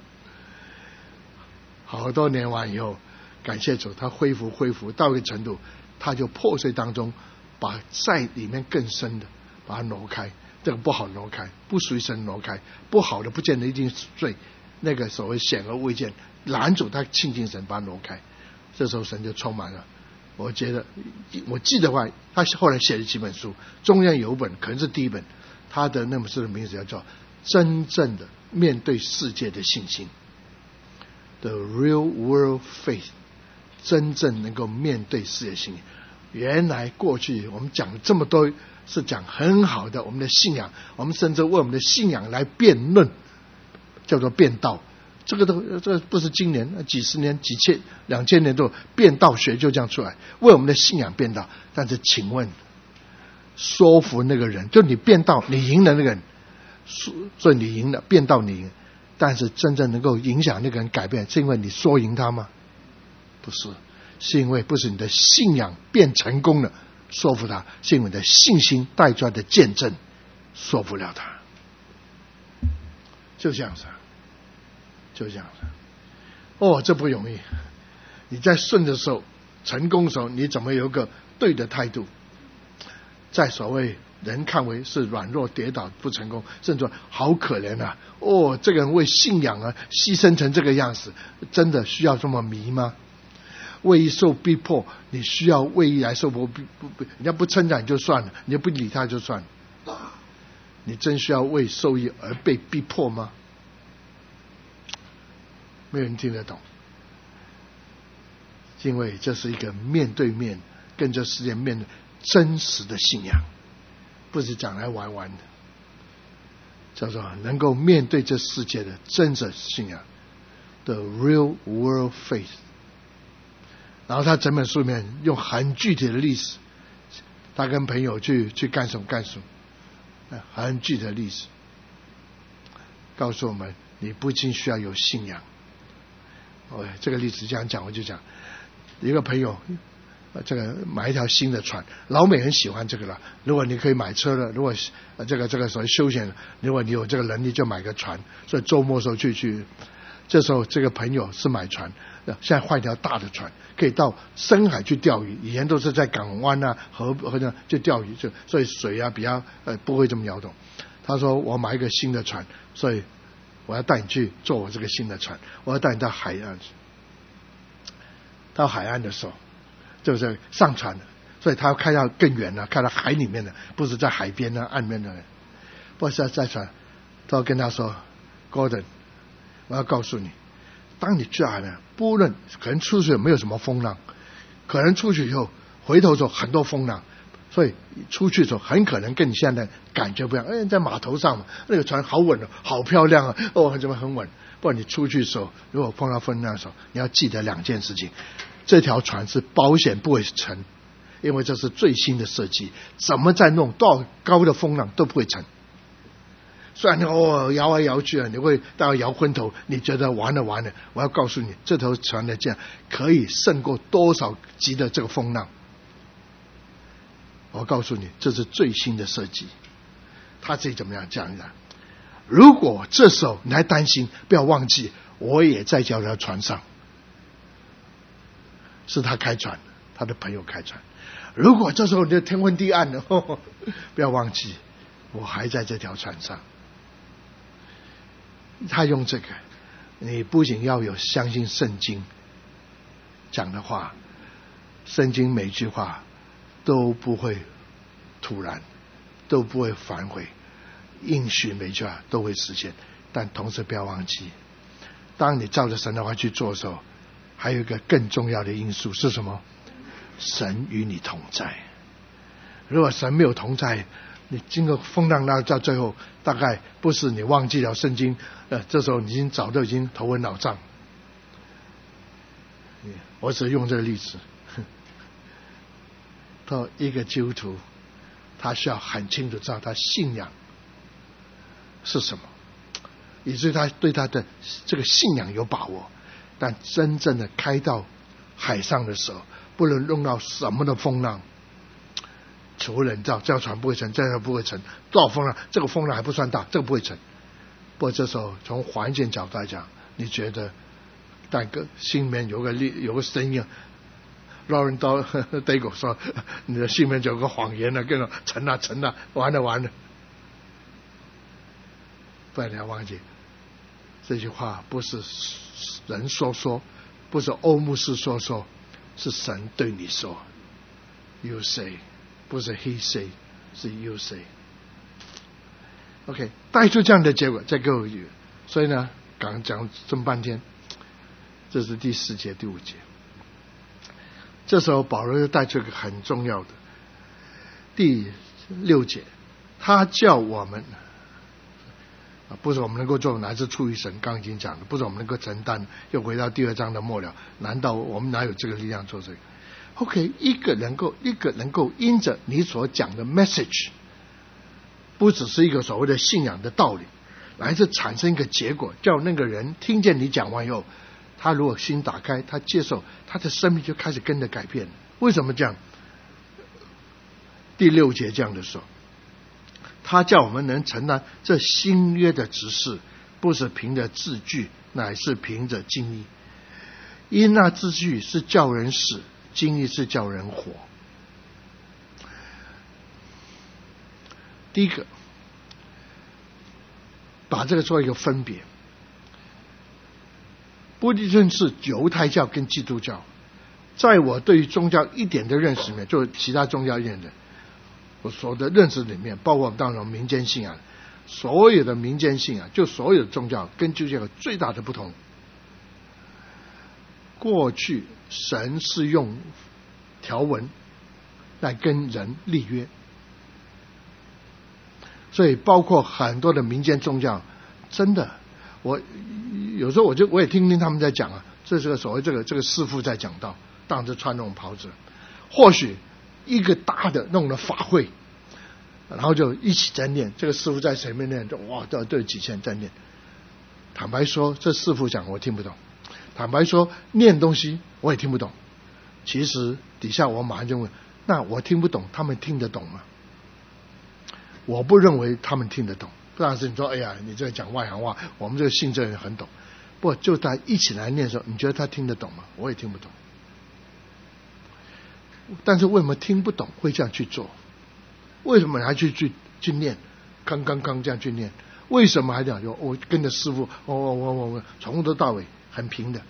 好多年完以后，感谢主，他恢复恢复到一个程度，他就破碎当中，把在里面更深的把它挪开，这个不好挪开，不属于神挪开，不好的不见得一定是罪，那个所谓显而未见拦阻他亲近神，把它挪开。这时候神就充满了，我觉得我记得话，他后来写了几本书，中间有一本可能是第一本，他的那本书的名字叫做《真正的面对世界的信心》 The Real World Faith， 真正能够面对世界信心。原来过去我们讲了这么多，是讲很好的我们的信仰，我们甚至为我们的信仰来辩论，叫做辩道。这个都这个不是今年，几十年、几千、两千年都辩道学就这样出来，为我们的信仰辩道。但是，请问，说服那个人，就你辩道，你赢了那个人，所以你赢了，辩道你赢。但是，真正能够影响那个人改变，是因为你说赢他吗？不是，是因为不是你的信仰变成功了，说服他，是因为你的信心带出来的见证，说服了他。就这样子。就这样子，哦，这不容易。你在顺的时候，成功的时候，你怎么有个对的态度？在所谓人看为是软弱、跌倒、不成功，甚至说好可怜啊！哦，这个人为信仰啊牺牲成这个样子，真的需要这么迷吗？为义受逼迫，你需要为义来受迫？不不不，人家不称赞就算了，你就不理他就算了。你真需要为受益而被逼迫吗？没有人听得懂，因为这是一个面对面跟这世界面对真实的信仰，不是讲来玩玩的，叫做能够面对这世界的真实信仰 The Real World Faith。 然后他整本书里面用很具体的例子，他跟朋友去去干什么干什么，很具体的例子告诉我们，你不仅需要有信仰。哦，这个例子这样讲，我就讲一个朋友，这个买一条新的船，老美很喜欢这个了。如果你可以买车了，如果这个这个所谓休闲，如果你有这个能力，就买个船。所以周末的时候去去，这时候这个朋友是买船，现在换一条大的船，可以到深海去钓鱼。以前都是在港湾啊、河河那就钓鱼，就所以水啊比较呃不会这么摇动。他说我买一个新的船，所以我要带你去坐我这个新的船，我要带你到海岸去。到海岸的时候，就是上船了，所以他要开到更远了，开到海里面的，不是在海边的岸边的，不是在船。他要跟他说 ，Gordon， 我要告诉你，当你去海呢，不论可能出去没有什么风浪，可能出去以后回头的时候很多风浪， 所以出去的时候很可能跟你现在感觉不一样。哎，在码头上嘛，那个船好稳哦，好漂亮啊，哦，怎么很稳？不然你出去的时候，如果碰到风浪的时候，你要记得两件事情：这条船是保险不会沉，因为这是最新的设计，怎么再弄多少高的风浪都不会沉。虽然哦摇来摇去啊，你会大概摇昏头，你觉得完了完了。我要告诉你，这条船的这样可以胜过多少级的这个风浪。我告诉你，这是最新的设计。他自己怎么样讲的？如果这时候你还担心，不要忘记，我也在这条船上，是他开船，他的朋友开船。如果这时候你就天昏地暗了，呵呵，不要忘记，我还在这条船上。他用这个，你不仅要有相信圣经讲的话，圣经每句话都不会突然，都不会反悔，应许每句话都会实现。但同时不要忘记，当你照着神的话去做的时候，还有一个更重要的因素是什么？神与你同在。如果神没有同在，你经过风浪浪到最后，大概不是你忘记了圣经，呃，这时候你已经早就已经头昏脑胀。我只用这个例子。到一个基督徒，他需要很清楚知道他信仰是什么，以至于他对他的这个信仰有把握。但真正的开到海上的时候，不能弄到什么的风浪，求人知道这条船不会沉，这条不会沉，多少风浪，这个风浪还不算大，这个不会沉。不过这时候从环境角度来讲，你觉得但个心里面有个力，有个声音，Lauren Daigle 说你的心里面有个谎言了，跟着沉了沉了，完了完了。不然你要忘记，这句话不是人说说，不是欧牧师说说，是神对你说。You say， 不是 He say， 是 You say。OK， 带出这样的结果，再给我一句。所以呢，刚讲这么半天，这是第四节、第五节。这时候保罗又带出一个很重要的第六节，他叫我们。不是我们能够做，乃是出于神。刚刚已经讲了，不是我们能够承担。又回到第二章的末了，难道我们哪有这个力量做这个 ？OK， 一个能够，一个能够因着你所讲的 message， 不只是一个所谓的信仰的道理，乃是产生一个结果，叫那个人听见你讲完以后，他如果心打开，他接受，他的生命就开始跟着改变。为什么这样？第六节这样的说。他叫我们能承担这新约的职事，不是凭着字句，乃是凭着经意。因那字句是叫人死，经意是叫人活。第一个，把这个做一个分别，不论是犹太教跟基督教，在我对于宗教一点的认识里面，就是其他宗教认的。我所的认识里面，包括当然民间信仰，所有的民间信仰，就所有的宗教跟基督教最大的不同。过去神是用条文来跟人立约，所以包括很多的民间宗教，真的，我有时候我就我也听听他们在讲啊，这是个所谓这个这个师父在讲道，当着穿那种袍子，或许。一个大的弄的法会，然后就一起在念，这个师父在前面念，哇，都都有几千在念。坦白说，这师父讲我听不懂，坦白说念东西我也听不懂。其实底下我马上就问，那我听不懂，他们听得懂吗？我不认为他们听得懂。但是你说，哎呀，你这讲外行话，我们这个信这人很懂。不过就他一起来念的时候，你觉得他听得懂吗？我也听不懂。但是为什么听不懂会这样去做？为什么还去去去念？刚刚刚这样去念，为什么还这样？我跟着师父，我我我我从头到尾很平的。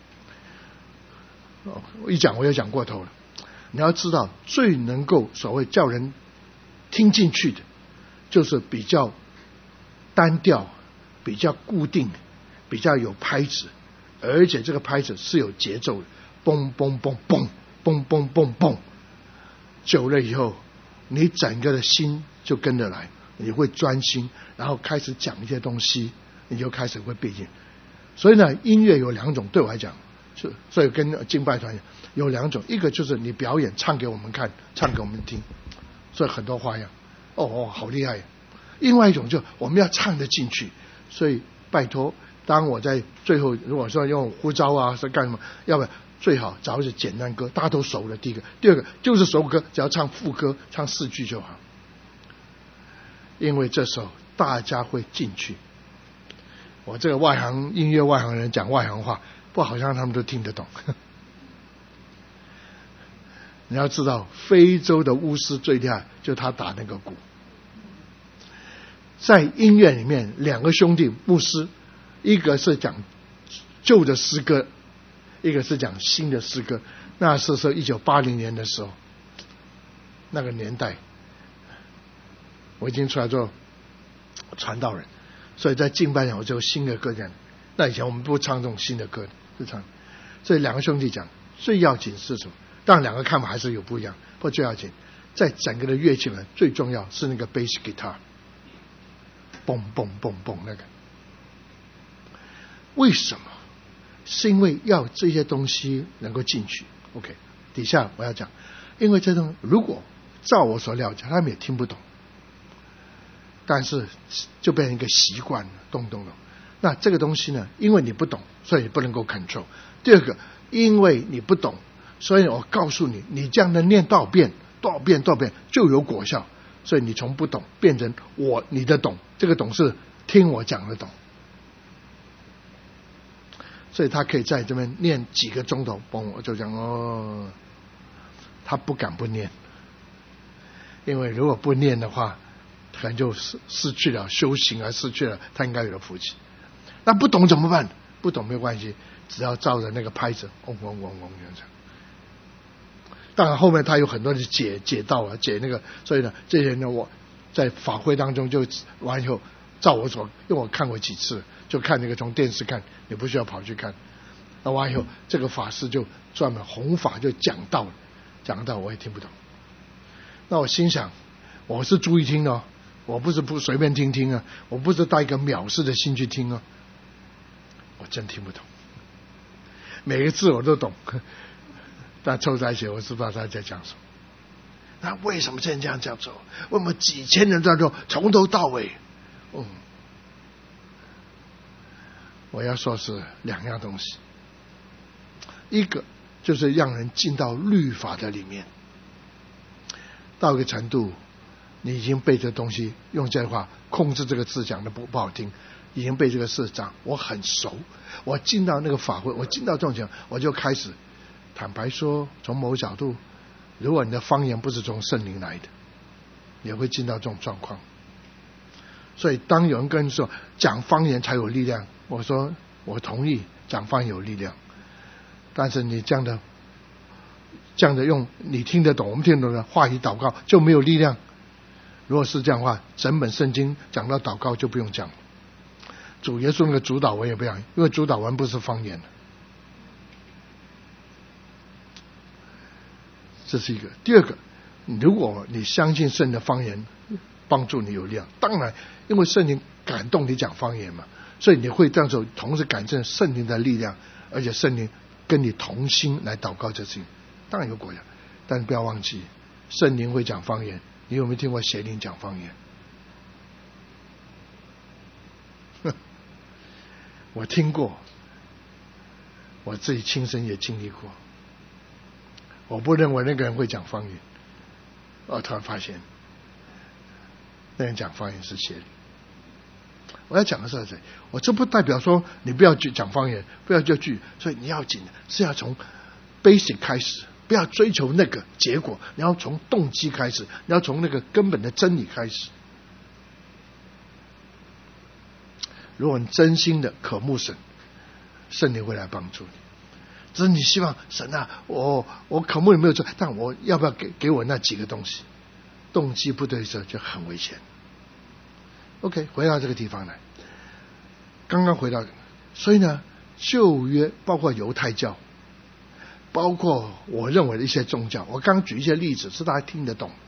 哦，我一讲我又讲过头了。你要知道，最能够所谓叫人听进去的，就是比较单调、比较固定、比较有拍子，而且这个拍子是有节奏的，嘣嘣嘣嘣。蹦蹦蹦蹦，久了以后， 你整个的心就跟着来，你会专心，然后开始讲一些东西，你就开始会背进。所以呢，音乐有两种，对我来讲，是所以跟敬拜团有两种，一个就是你表演唱给我们看，唱给我们听，所以很多花样，哦哦，好厉害。另外一种就我们要唱得进去，所以拜托，当我在最后如果说用呼召啊是干什么，要不然最好找一些简单歌，大家都熟的。第一个，第二个就是熟歌，只要唱副歌，唱四句就好，因为这时候大家会进去。我这个外行音乐外行人讲外行话，不好像他们都听得懂。你要知道，非洲的巫师最厉害，就他打那个鼓。在音乐里面，两个兄弟牧师，一个是讲旧的诗歌，一个是讲新的诗歌。那是说一九八零年的时候，那个年代，我已经出来做传道人，所以在敬拜上我就新的歌讲。那以前我们不唱这种新的歌，是唱。所以两个兄弟讲，最要紧是什么？当然两个看法还是有不一样，不过最要紧，在整个的乐器里面最重要是那个 bass guitar。蹦蹦蹦蹦那个，为什么？是因为要这些东西能够进去。OK， 底下我要讲，因为这种如果照我所了解，他们也听不懂，但是就变成一个习惯了，咚咚咚。那这个东西呢，因为你不懂，所以你不能够 control。第二个，因为你不懂，所以我告诉你，你这样的念多少遍，多少遍，多少遍就有果效。所以你从不懂变成我你的懂，这个懂是听我讲的懂。所以他可以在这边念几个钟头，嘣，我就讲哦，他不敢不念，因为如果不念的话，可能就失失去了修行，而失去了他应该有的福气。那不懂怎么办？不懂没有关系，只要照着那个拍子，嗡嗡嗡嗡这样。当然后面他有很多的解解道啊，解那个，所以呢，这些呢我在法会当中就完以后，照我所，因为我看过几次，就看那个从电视看，你不需要跑去看。那完以后，这个法师就专门弘法就讲道，讲道我也听不懂。那我心想，我是注意听哦，我不是不随便听听啊，我不是带一个藐视的心去听啊，我真听不懂，每个字我都懂。但凑在一起，我是不知道他在讲什么。那为什么现在这样讲做？为什么几千人在做，从头到尾？嗯，我要说是两样东西，一个就是让人进到律法的里面，到一个程度，你已经被这东西用这话控制这个字讲的不不好听，已经被这个事讲，我很熟，我进到那个法会，我进到这种情况，我就开始。坦白说，从某角度，如果你的方言不是从圣灵来的，也会进到这种状况。所以当有人跟你说讲方言才有力量，我说我同意讲方言有力量，但是你这样的这样的用你听得懂我们听得懂的话语祷告就没有力量。如果是这样的话，整本圣经讲到祷告就不用讲，主耶稣那个主导文也不一样，因为主导文不是方言。这是一个。第二个，如果你相信圣的方言帮助你有力量，当然因为圣灵感动你讲方言嘛，所以你会这样子同时感受圣灵的力量，而且圣灵跟你同心来祷告这事情，当然有果效。但是不要忘记，圣灵会讲方言，你有没有听过邪灵讲方言？我听过，我自己亲身也经历过。我不认为那个人会讲方言，我突然发现那人讲方言是邪灵。我要讲的是这，我这不代表说你不要去讲方言，不要就去，所以你要紧的是要从 basic 开始，不要追求那个结果，你要从动机开始，你要从那个根本的真理开始。如果你真心的渴慕神，圣灵会来帮助你。只是你希望神啊，我我渴慕也没有错，但我要不要给给我那几个东西？动机不对的时候就很危险。OK， 回到这个地方来，刚刚回到，所以呢，旧约包括犹太教，包括我认为的一些宗教，我刚举一些例子是大家听得懂，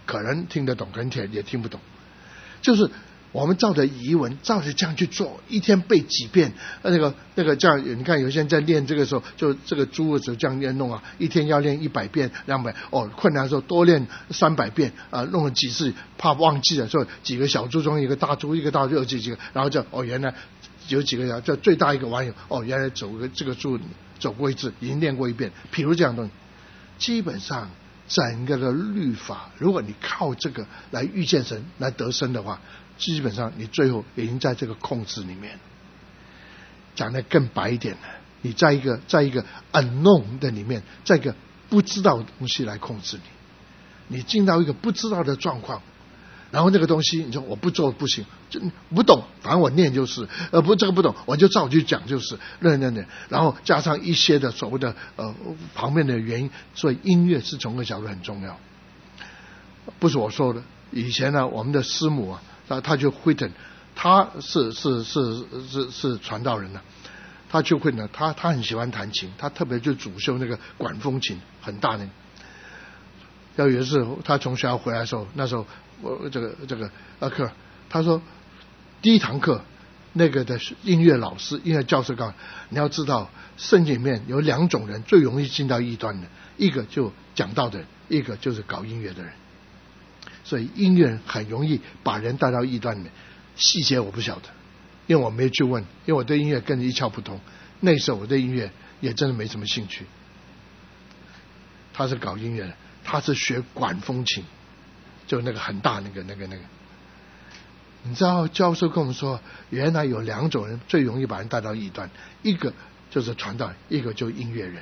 可能听得懂，可能也听不懂。就是我们照着遗文，照着这样去做，一天背几遍，那个那个这样，你看有些人在练这个时候，就这个猪的时候这样练弄啊，一天要练一百遍、两百，哦，困难的时候多练三百遍啊，弄了几次，怕忘记了，所以几个小猪中一个大猪，一个大猪有几几个，然后就哦原来有几个，就最大一个网友，哦原来走个这个猪走过一次，已经练过一遍，比如这样东西，基本上整个的律法，如果你靠这个来遇见神、来得生的话，基本上你最后已经在这个控制里面。讲得更白一点呢，你在一个在一个 unknown 的里面，在一个不知道的东西来控制你，你进到一个不知道的状况，然后那个东西你说我不做不行，就不懂，反正我念就是，呃不这个不懂我就照去讲就是，认认认，然后加上一些的所谓的呃旁边的原因，所以音乐是从个角度很重要。不是我说的，以前呢我们的师母啊，他他就会等，他是是是是是传道人呢、啊，他就会呢，他他很喜欢弹琴，他特别就主修那个管风琴，很大的。要有一次他从学校回来的时候，那时候我这个这个呃课，他说第一堂课那个的音乐老师、音乐教授告诉你要知道，圣经里面有两种人最容易进到异端的，一个就讲道的人，一个就是搞音乐的人。所以音乐很容易把人带到异端里面，细节我不晓得，因为我没去问，因为我对音乐跟着一窍不通。那时候我对音乐也真的没什么兴趣。他是搞音乐的，他是学管风琴，就那个很大那个那个那个。你知道教授跟我们说，原来有两种人最容易把人带到异端，一个就是传道人，一个就是音乐人。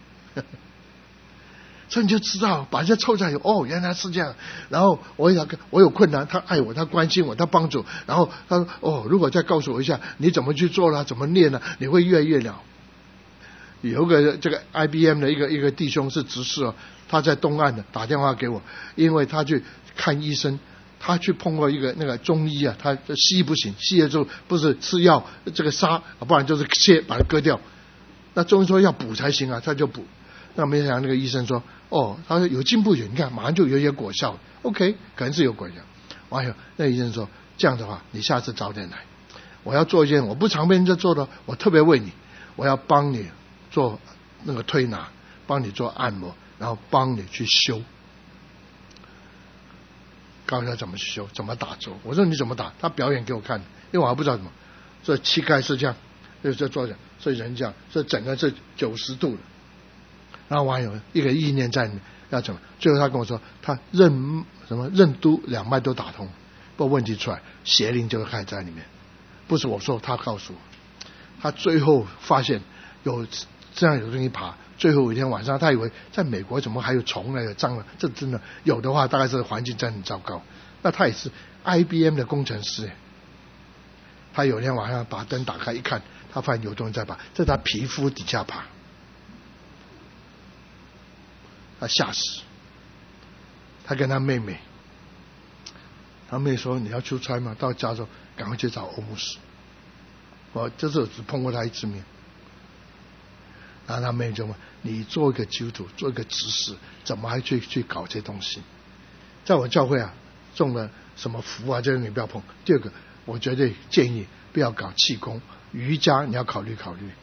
所以你就知道把人家凑在一起，哦，原来是这样。然后我有我有困难，他爱我，他关心我，他帮助。然后他说，哦，如果再告诉我一下你怎么去做了，怎么练了，你会越来越了。有个这个 I B M 的一个一个弟兄是执事哦，他在东岸的打电话给我，因为他去看医生，他去碰过一个那个中医啊，他西医不行，西医就不是吃药这个杀，不然就是切把它割掉。那中医说要补才行啊，他就补。那没想到那个医生说，哦，他说有进步点，你看马上就有一些果效 ，OK， 可能是有果效。完了，那医生说这样的话，你下次早点来，我要做一件我不常被人家做的，我特别为你，我要帮你做那个推拿，帮你做按摩，然后帮你去修。告诉他怎么去修，怎么打坐。我说你怎么打？他表演给我看，因为我还不知道怎么。所以膝盖是这样，就这坐着，所以人这样，所以整个是九十度的。然后完有一个意念在里面，要怎么？最后他跟我说，他任什么任督两脉都打通，不过问题出来，邪灵就会开在里面。不是我说，他告诉我，他最后发现有这样有东西爬。最后一天晚上，他以为在美国怎么还有虫呢？有蟑螂？这真的有的话，大概是环境真的很糟糕。那他也是 I B M 的工程师，他有一天晚上把灯打开一看，他发现有东西在爬，在他皮肤底下爬。他吓死，他跟他妹妹，他妹说你要出差吗？到加州赶快去找欧姆斯。我这次只碰过他一次面，然后他妹就问你做一个基督徒，做一个执事，怎么还去去搞这些东西？在我教会啊，中了什么符啊，这些你不要碰。第二个，我绝对建议不要搞气功、瑜伽，你要考虑考虑，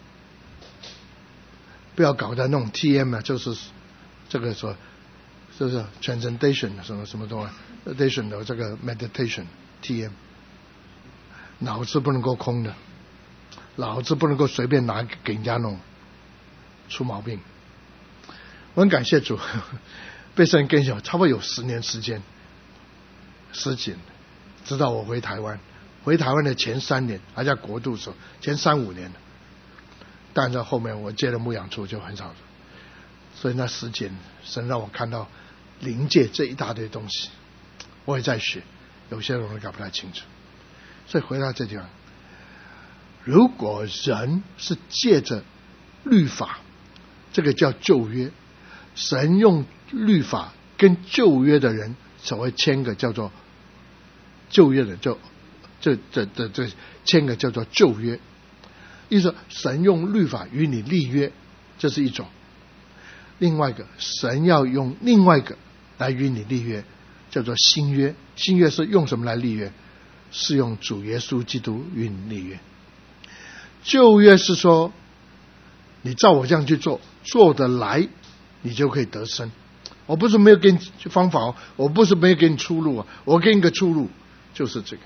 不要搞的那种 T M 啊，就是这个说，是不是 transcendentation 什么什么东西 ，meditation 的这个 meditation T M， 脑子不能够空的，脑子不能够随便拿给人家弄，出毛病。我很感谢主，被圣灵更新，差不多有十年时间，十几，直到我回台湾。回台湾的前三年还在国度的时候，前三五年，但是后面我接了牧养处就很少。所以那时间，神让我看到灵界这一大堆东西，我也在学，有些人搞不太清楚。所以回到这地方，如果人是借着律法，这个叫旧约，神用律法跟旧约的人所谓签个叫做旧约的，就这这这这签个叫做旧约，意思神用律法与你立约，这是一种。另外一个，神要用另外一个来与你立约， 叫做新约。新约是用什么来立约？是用主耶稣基督与你立约。旧约是说你照我这样去做，做得来你就可以得生。我不是没有给你方法，我不是没有给你出路，我给你个出路，就是这个。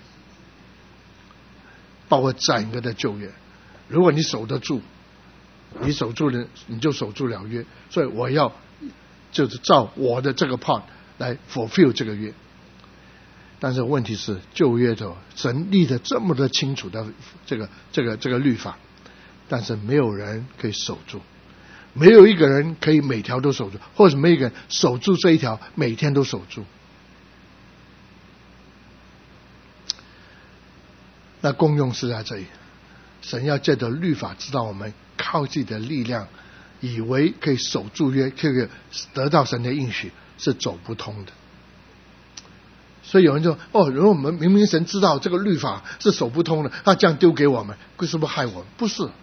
包括整个的旧约，如果你守得住，你守住了你就守住了约。所以我要就是照我的这个 part 来 fulfill 这个约。但是问题是，旧约的神立的这么的清楚的这个这个这个律法，但是没有人可以守住，没有一个人可以每条都守住，或者没有一个人守住这一条每天都守住。那功用是在这里，神要借着律法知道我们靠自己的力量以为可以守住约，可以得到神的应许，是走不通的。所以有人说，哦，如果我们明明神知道这个律法是守不通的，他这样丢给我们，是不是害我们？不是，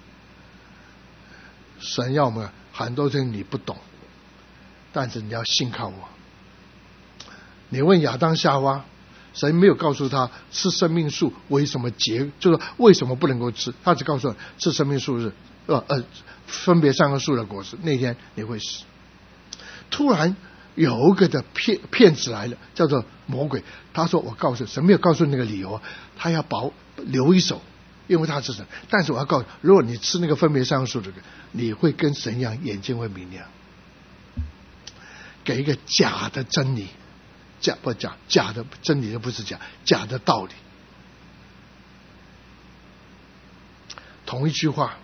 神要我们很多东西你不懂，但是你要信靠我。你问亚当夏娃，神没有告诉他吃生命树为什么结，就是为什么不能够吃，他只告诉他吃生命树是呃呃分别善恶树的果实，那天你会死。突然有一个的骗骗子来了，叫做魔鬼。他说：“我告诉神没有告诉那个理由，他要保留一手，因为他是神。但是我要告诉，如果你吃那个分别善恶树这个，你会跟神一样，眼睛会明亮。给一个假的真理。”假不假？假的真理都不是假，假的道理。同一句话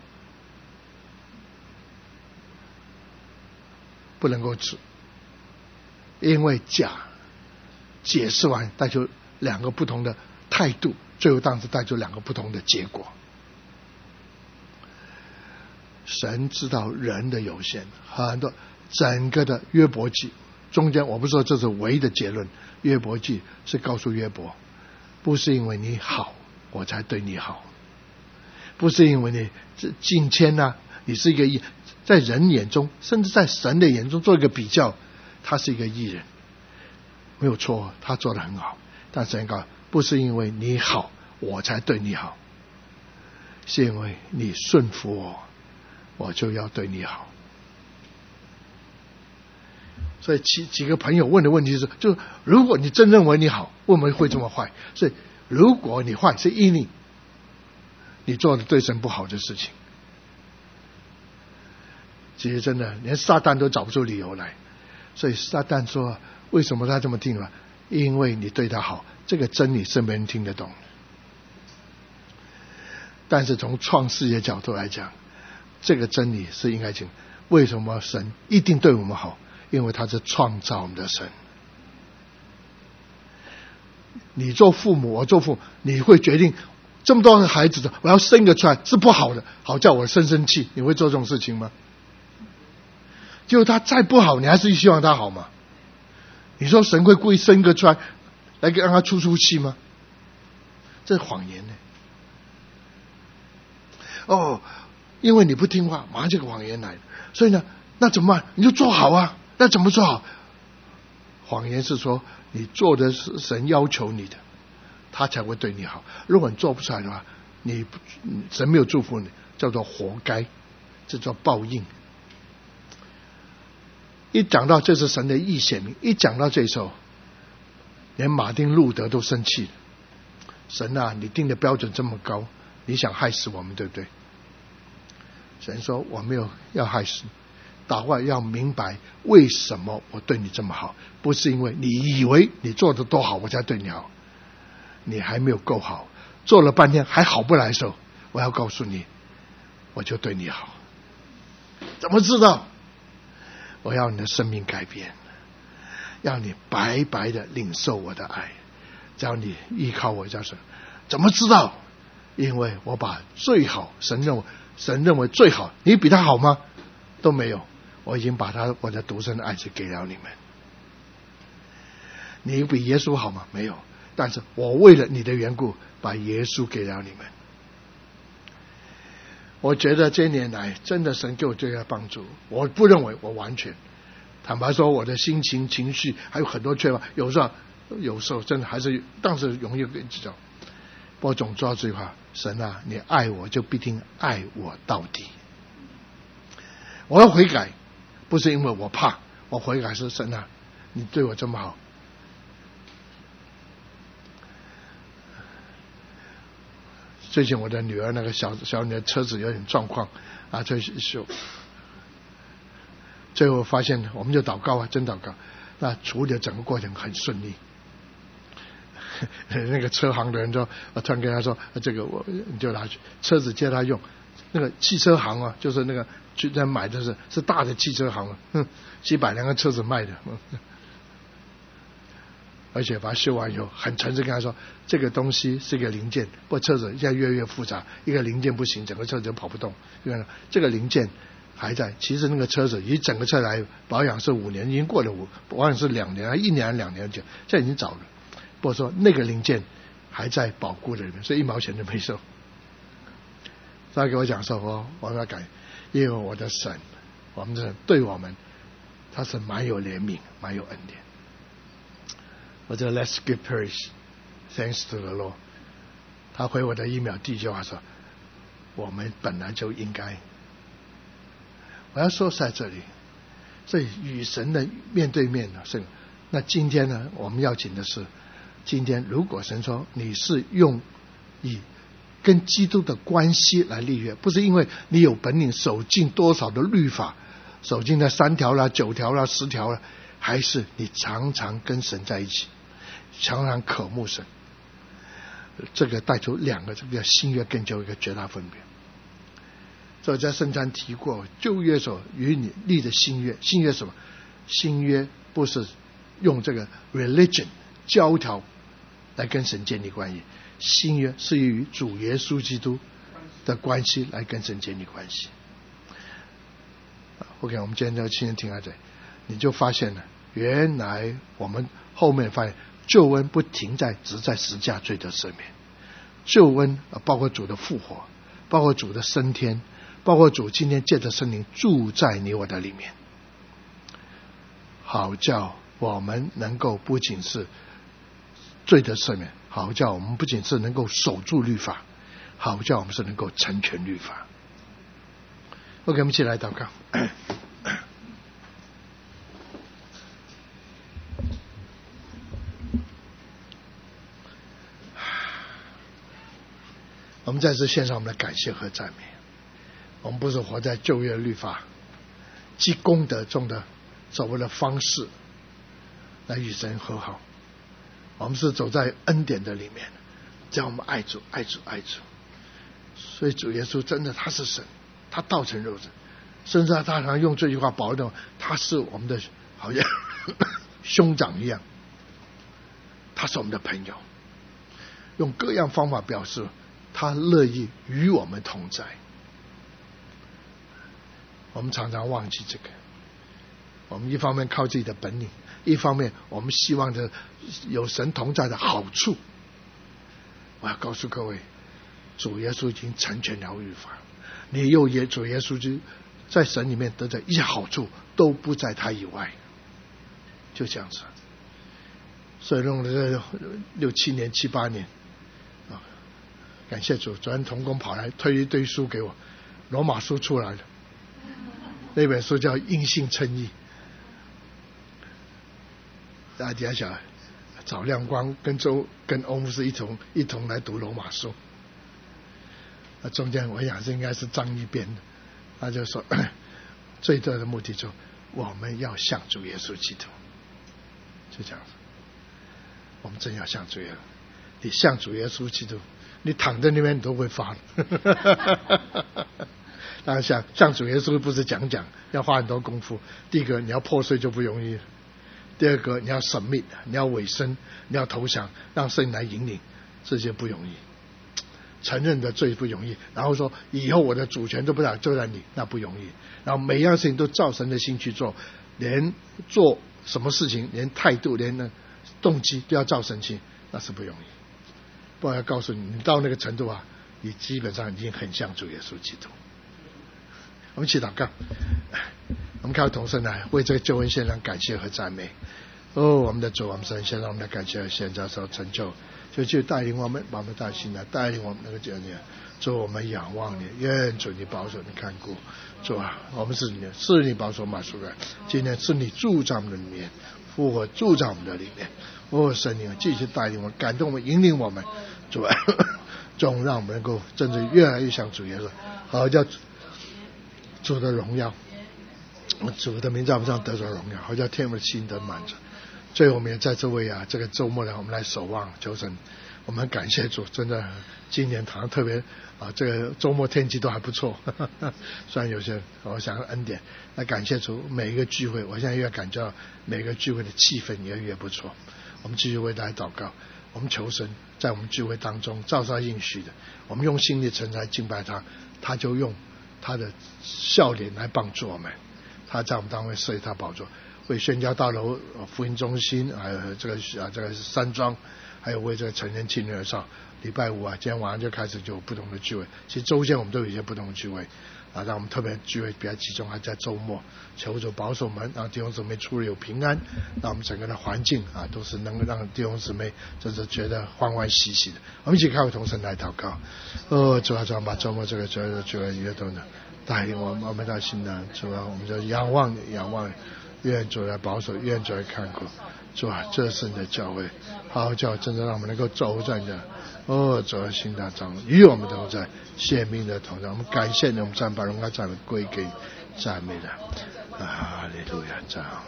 不能够指，因为假解释完带出两个不同的态度，最后当时带出两个不同的结果。神知道人的有限，很多整个的约伯记中间，我不说这是唯一的结论。约伯记是告诉约伯，不是因为你好我才对你好，不是因为你敬谦啊，你是一个义，在人眼中甚至在神的眼中做一个比较，他是一个义人，没有错，他做得很好。但神告不是因为你好我才对你好，是因为你顺服我，我就要对你好。所以几几个朋友问的问题是，就如果你真认为你好，为什么会这么坏？所以如果你坏是因你你做的对神不好的事情。其实真的连撒旦都找不出理由来。所以撒旦说，为什么他这么听了？因为你对他好，这个真理是没人听得懂。但是从创世的角度来讲，这个真理是应该听。为什么神一定对我们好？因为他是创造我们的神。你做父母，我做父母，你会决定这么多的孩子的，我要生一个出来是不好的，好叫我生生气，你会做这种事情吗？就他再不好，你还是希望他好吗？你说神会故意生一个出来来让他出出气吗？这是谎言呢。哦，因为你不听话，马上这个谎言来，所以呢，那怎么办？你就做好啊。那怎么做好？谎言是说你做的是神要求你的，他才会对你好。如果你做不出来的话，你神没有祝福你，叫做活该，这叫报应。一讲到这是神的意显明，一讲到这时候，连马丁路德都生气了。神啊，你定的标准这么高，你想害死我们，对不对？神说我没有要害死你，祷告要明白为什么我对你这么好，不是因为你以为你做的多好我才对你好，你还没有够好，做了半天还好不来的时候，我要告诉你，我就对你好。怎么知道？我要你的生命改变，要你白白的领受我的爱，只要你依靠我叫神。怎么知道？因为我把最好神认为神认为最好，你比他好吗？都没有，我已经把他我的独生的爱子给了你们。你比耶稣好吗？没有，但是我为了你的缘故把耶稣给了你们。我觉得这一年来真的神给我最大帮助，我不认为我完全， 坦白说，我的心情、情绪还有很多缺乏，有时候有时候真的还是当时容易跟计较。不过总抓这句话，神啊，你爱我就必定爱我到底。我要悔改，不是因为我怕，我悔改是神啊，你对我这么好。最近我的女儿那个小小女儿车子有点状况啊，就修。最后发现我们就祷告啊，真祷告，那处理的整个过程很顺利。那个车行的人说，我突然跟他说，这个我你就拿去车子借他用。那个汽车行啊，就是那个去在买的是是大的汽车行啊，哼，几百辆个车子卖的。而且把它修完以后，很诚实跟他说，这个东西是一个零件，不过车子现在越来越复杂，一个零件不行，整个车子就跑不动。这个零件还在，其实那个车子以整个车来保养是五年，已经过了五，保养是两年，一年两年就，现在已经早了。不过说那个零件还在保固的里面，所以一毛钱都没收。他给我讲说，我我要改，因为我的神，我们的神对我们，他是蛮有怜悯，蛮有恩典。我就 Let's give praise, thanks to the Lord。他回我的一秒第一句话说，我们本来就应该。我要说在这里，所以与神的面对面呢，是那今天呢，我们要紧的是，今天如果神说你是用以跟基督的关系来立约，不是因为你有本领守进多少的律法，守进那三条啦、九条啦、十条啦，还是你常常跟神在一起，常常渴慕神，这个带出两个，这个新约跟旧约一个绝大分别。所以在圣餐提过，旧约所与你立的新约，新约什么？新约不是用这个 religion 教条来跟神建立关系，新约是与主耶稣基督的关系来跟神建立关系。OK， 我们今天就先听到这里，你就发现了，原来我们后面发现救恩不停在只在十架罪的赦免，救恩包括主的复活，包括主的升天，包括主今天借着圣灵住在你我的里面，好叫我们能够不仅是罪的赦免，好叫我们不仅是能够守住律法，好叫我们是能够成全律法。OK， 我们一起来祷告。我们再次献上我们的感谢和赞美。我们不是活在旧约律法积功德中的所谓的方式来与神和好，我们是走在恩典的里面，只要我们爱主爱主爱主。所以主耶稣真的他是神，他道成肉身，甚至他常常用这句话保证他是我们的好像兄长一样，他是我们的朋友，用各样方法表示他乐意与我们同在。我们常常忘记这个，我们一方面靠自己的本领，一方面我们希望着有神同在的好处。我要告诉各位，主耶稣已经成全了律法，你又也主耶稣就在神里面得着一切好处，都不在他以外，就这样子。所以用了这六七年七八年啊，感谢主，昨天同工跑来推一堆书给我，罗马书出来了，那本书叫《因信称义》，大家想找亮光跟周跟欧牧师一同一同来读罗马书。那中间我想是应该是张一编的，他就说最大的目的就我们要像主耶稣基督，就这样子。我们真要像主耶稣，你像主耶稣基督，你躺在那边你都会发。当然像像主耶稣不是讲讲，要花很多功夫。第一个你要破碎就不容易，第二个你要submit，你要委身，你要投降，让圣灵来引领，这些不容易。承认的罪不容易，然后说以后我的主权都不在就在你，那不容易。然后每样事情都照神的心去做，连做什么事情，连态度，连那动机都要照神心，那是不容易。不然要告诉你，你到那个程度啊，你基本上已经很像主耶稣基督。我们一起祷告。 们靠同声来为这个救恩献上感谢和赞美。哦，我们的主，我们神，献上我们的感谢和献上所成就，就就带领我们，把我们带进来，带领我们那个救年。主，我们仰望你，愿主你保守你看顾。主啊，我们是你，是你保守马苏的，今天是你住在我们的里面，复活住在我们的里面。哦，神你继续带领我们，感动我们，引领我们。主啊，总让我们能够真正越来越像主耶稣，好叫主的荣耀，主的名在我们上得着荣耀，好叫天父的心得满足。最后我们也在这位啊这个周末呢，我们来守望求神。我们感谢主，真的今年好像特别啊，这个周末天气都还不错，呵呵，虽然有些我想恩典，那感谢主每一个聚会，我现在越感觉到每个聚会的气氛也越不错。我们继续为大家祷告，我们求神在我们聚会当中照他应许的，我们用心力诚来敬拜他，他就用他的笑脸来帮助我们，他在我们当中设立他宝座，为宣教大楼、福音中心，还有这个啊这个山庄，还有为这个成人青年而上。礼拜五啊，今天晚上就开始就有不同的聚会，其实周间我们都有一些不同的聚会啊，让我们特别聚会比较集中，还在周末，求主保守我们，让弟兄姊妹出入有平安，让我们整个的环境啊都是能够让弟兄姊妹真是觉得欢欢喜喜的。我们一起开会同声来祷告。哦，主啊，主啊，把周末这个主要的聚会约都能带领我们，我们到新南，主啊，我们就仰望仰望，愿主来保守，愿主来看顾。主啊，这是你的教会，好好教，真的让我们能够走在这。哦，主啊，新大长与我们同在，献命的同在，我们感谢你，我们赞把荣耀赞美归给赞美的啊，哈利路亚！这样，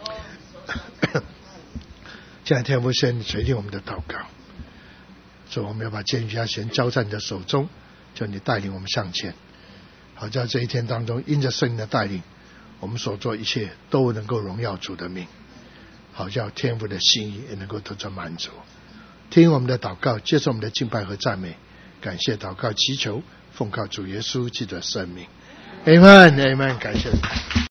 现在天父先垂听我们的祷告，主，我们要把监狱家先交在你的手中，求你带领我们向前，好在这一天当中，因着圣灵的带领，我们所做一切都能够荣耀主的名，好叫天父的心意也能够得到满足。听我们的祷告，接受我们的敬拜和赞美，感谢祷告祈求，奉靠主耶稣基督的圣名， Amen Amen， 感谢。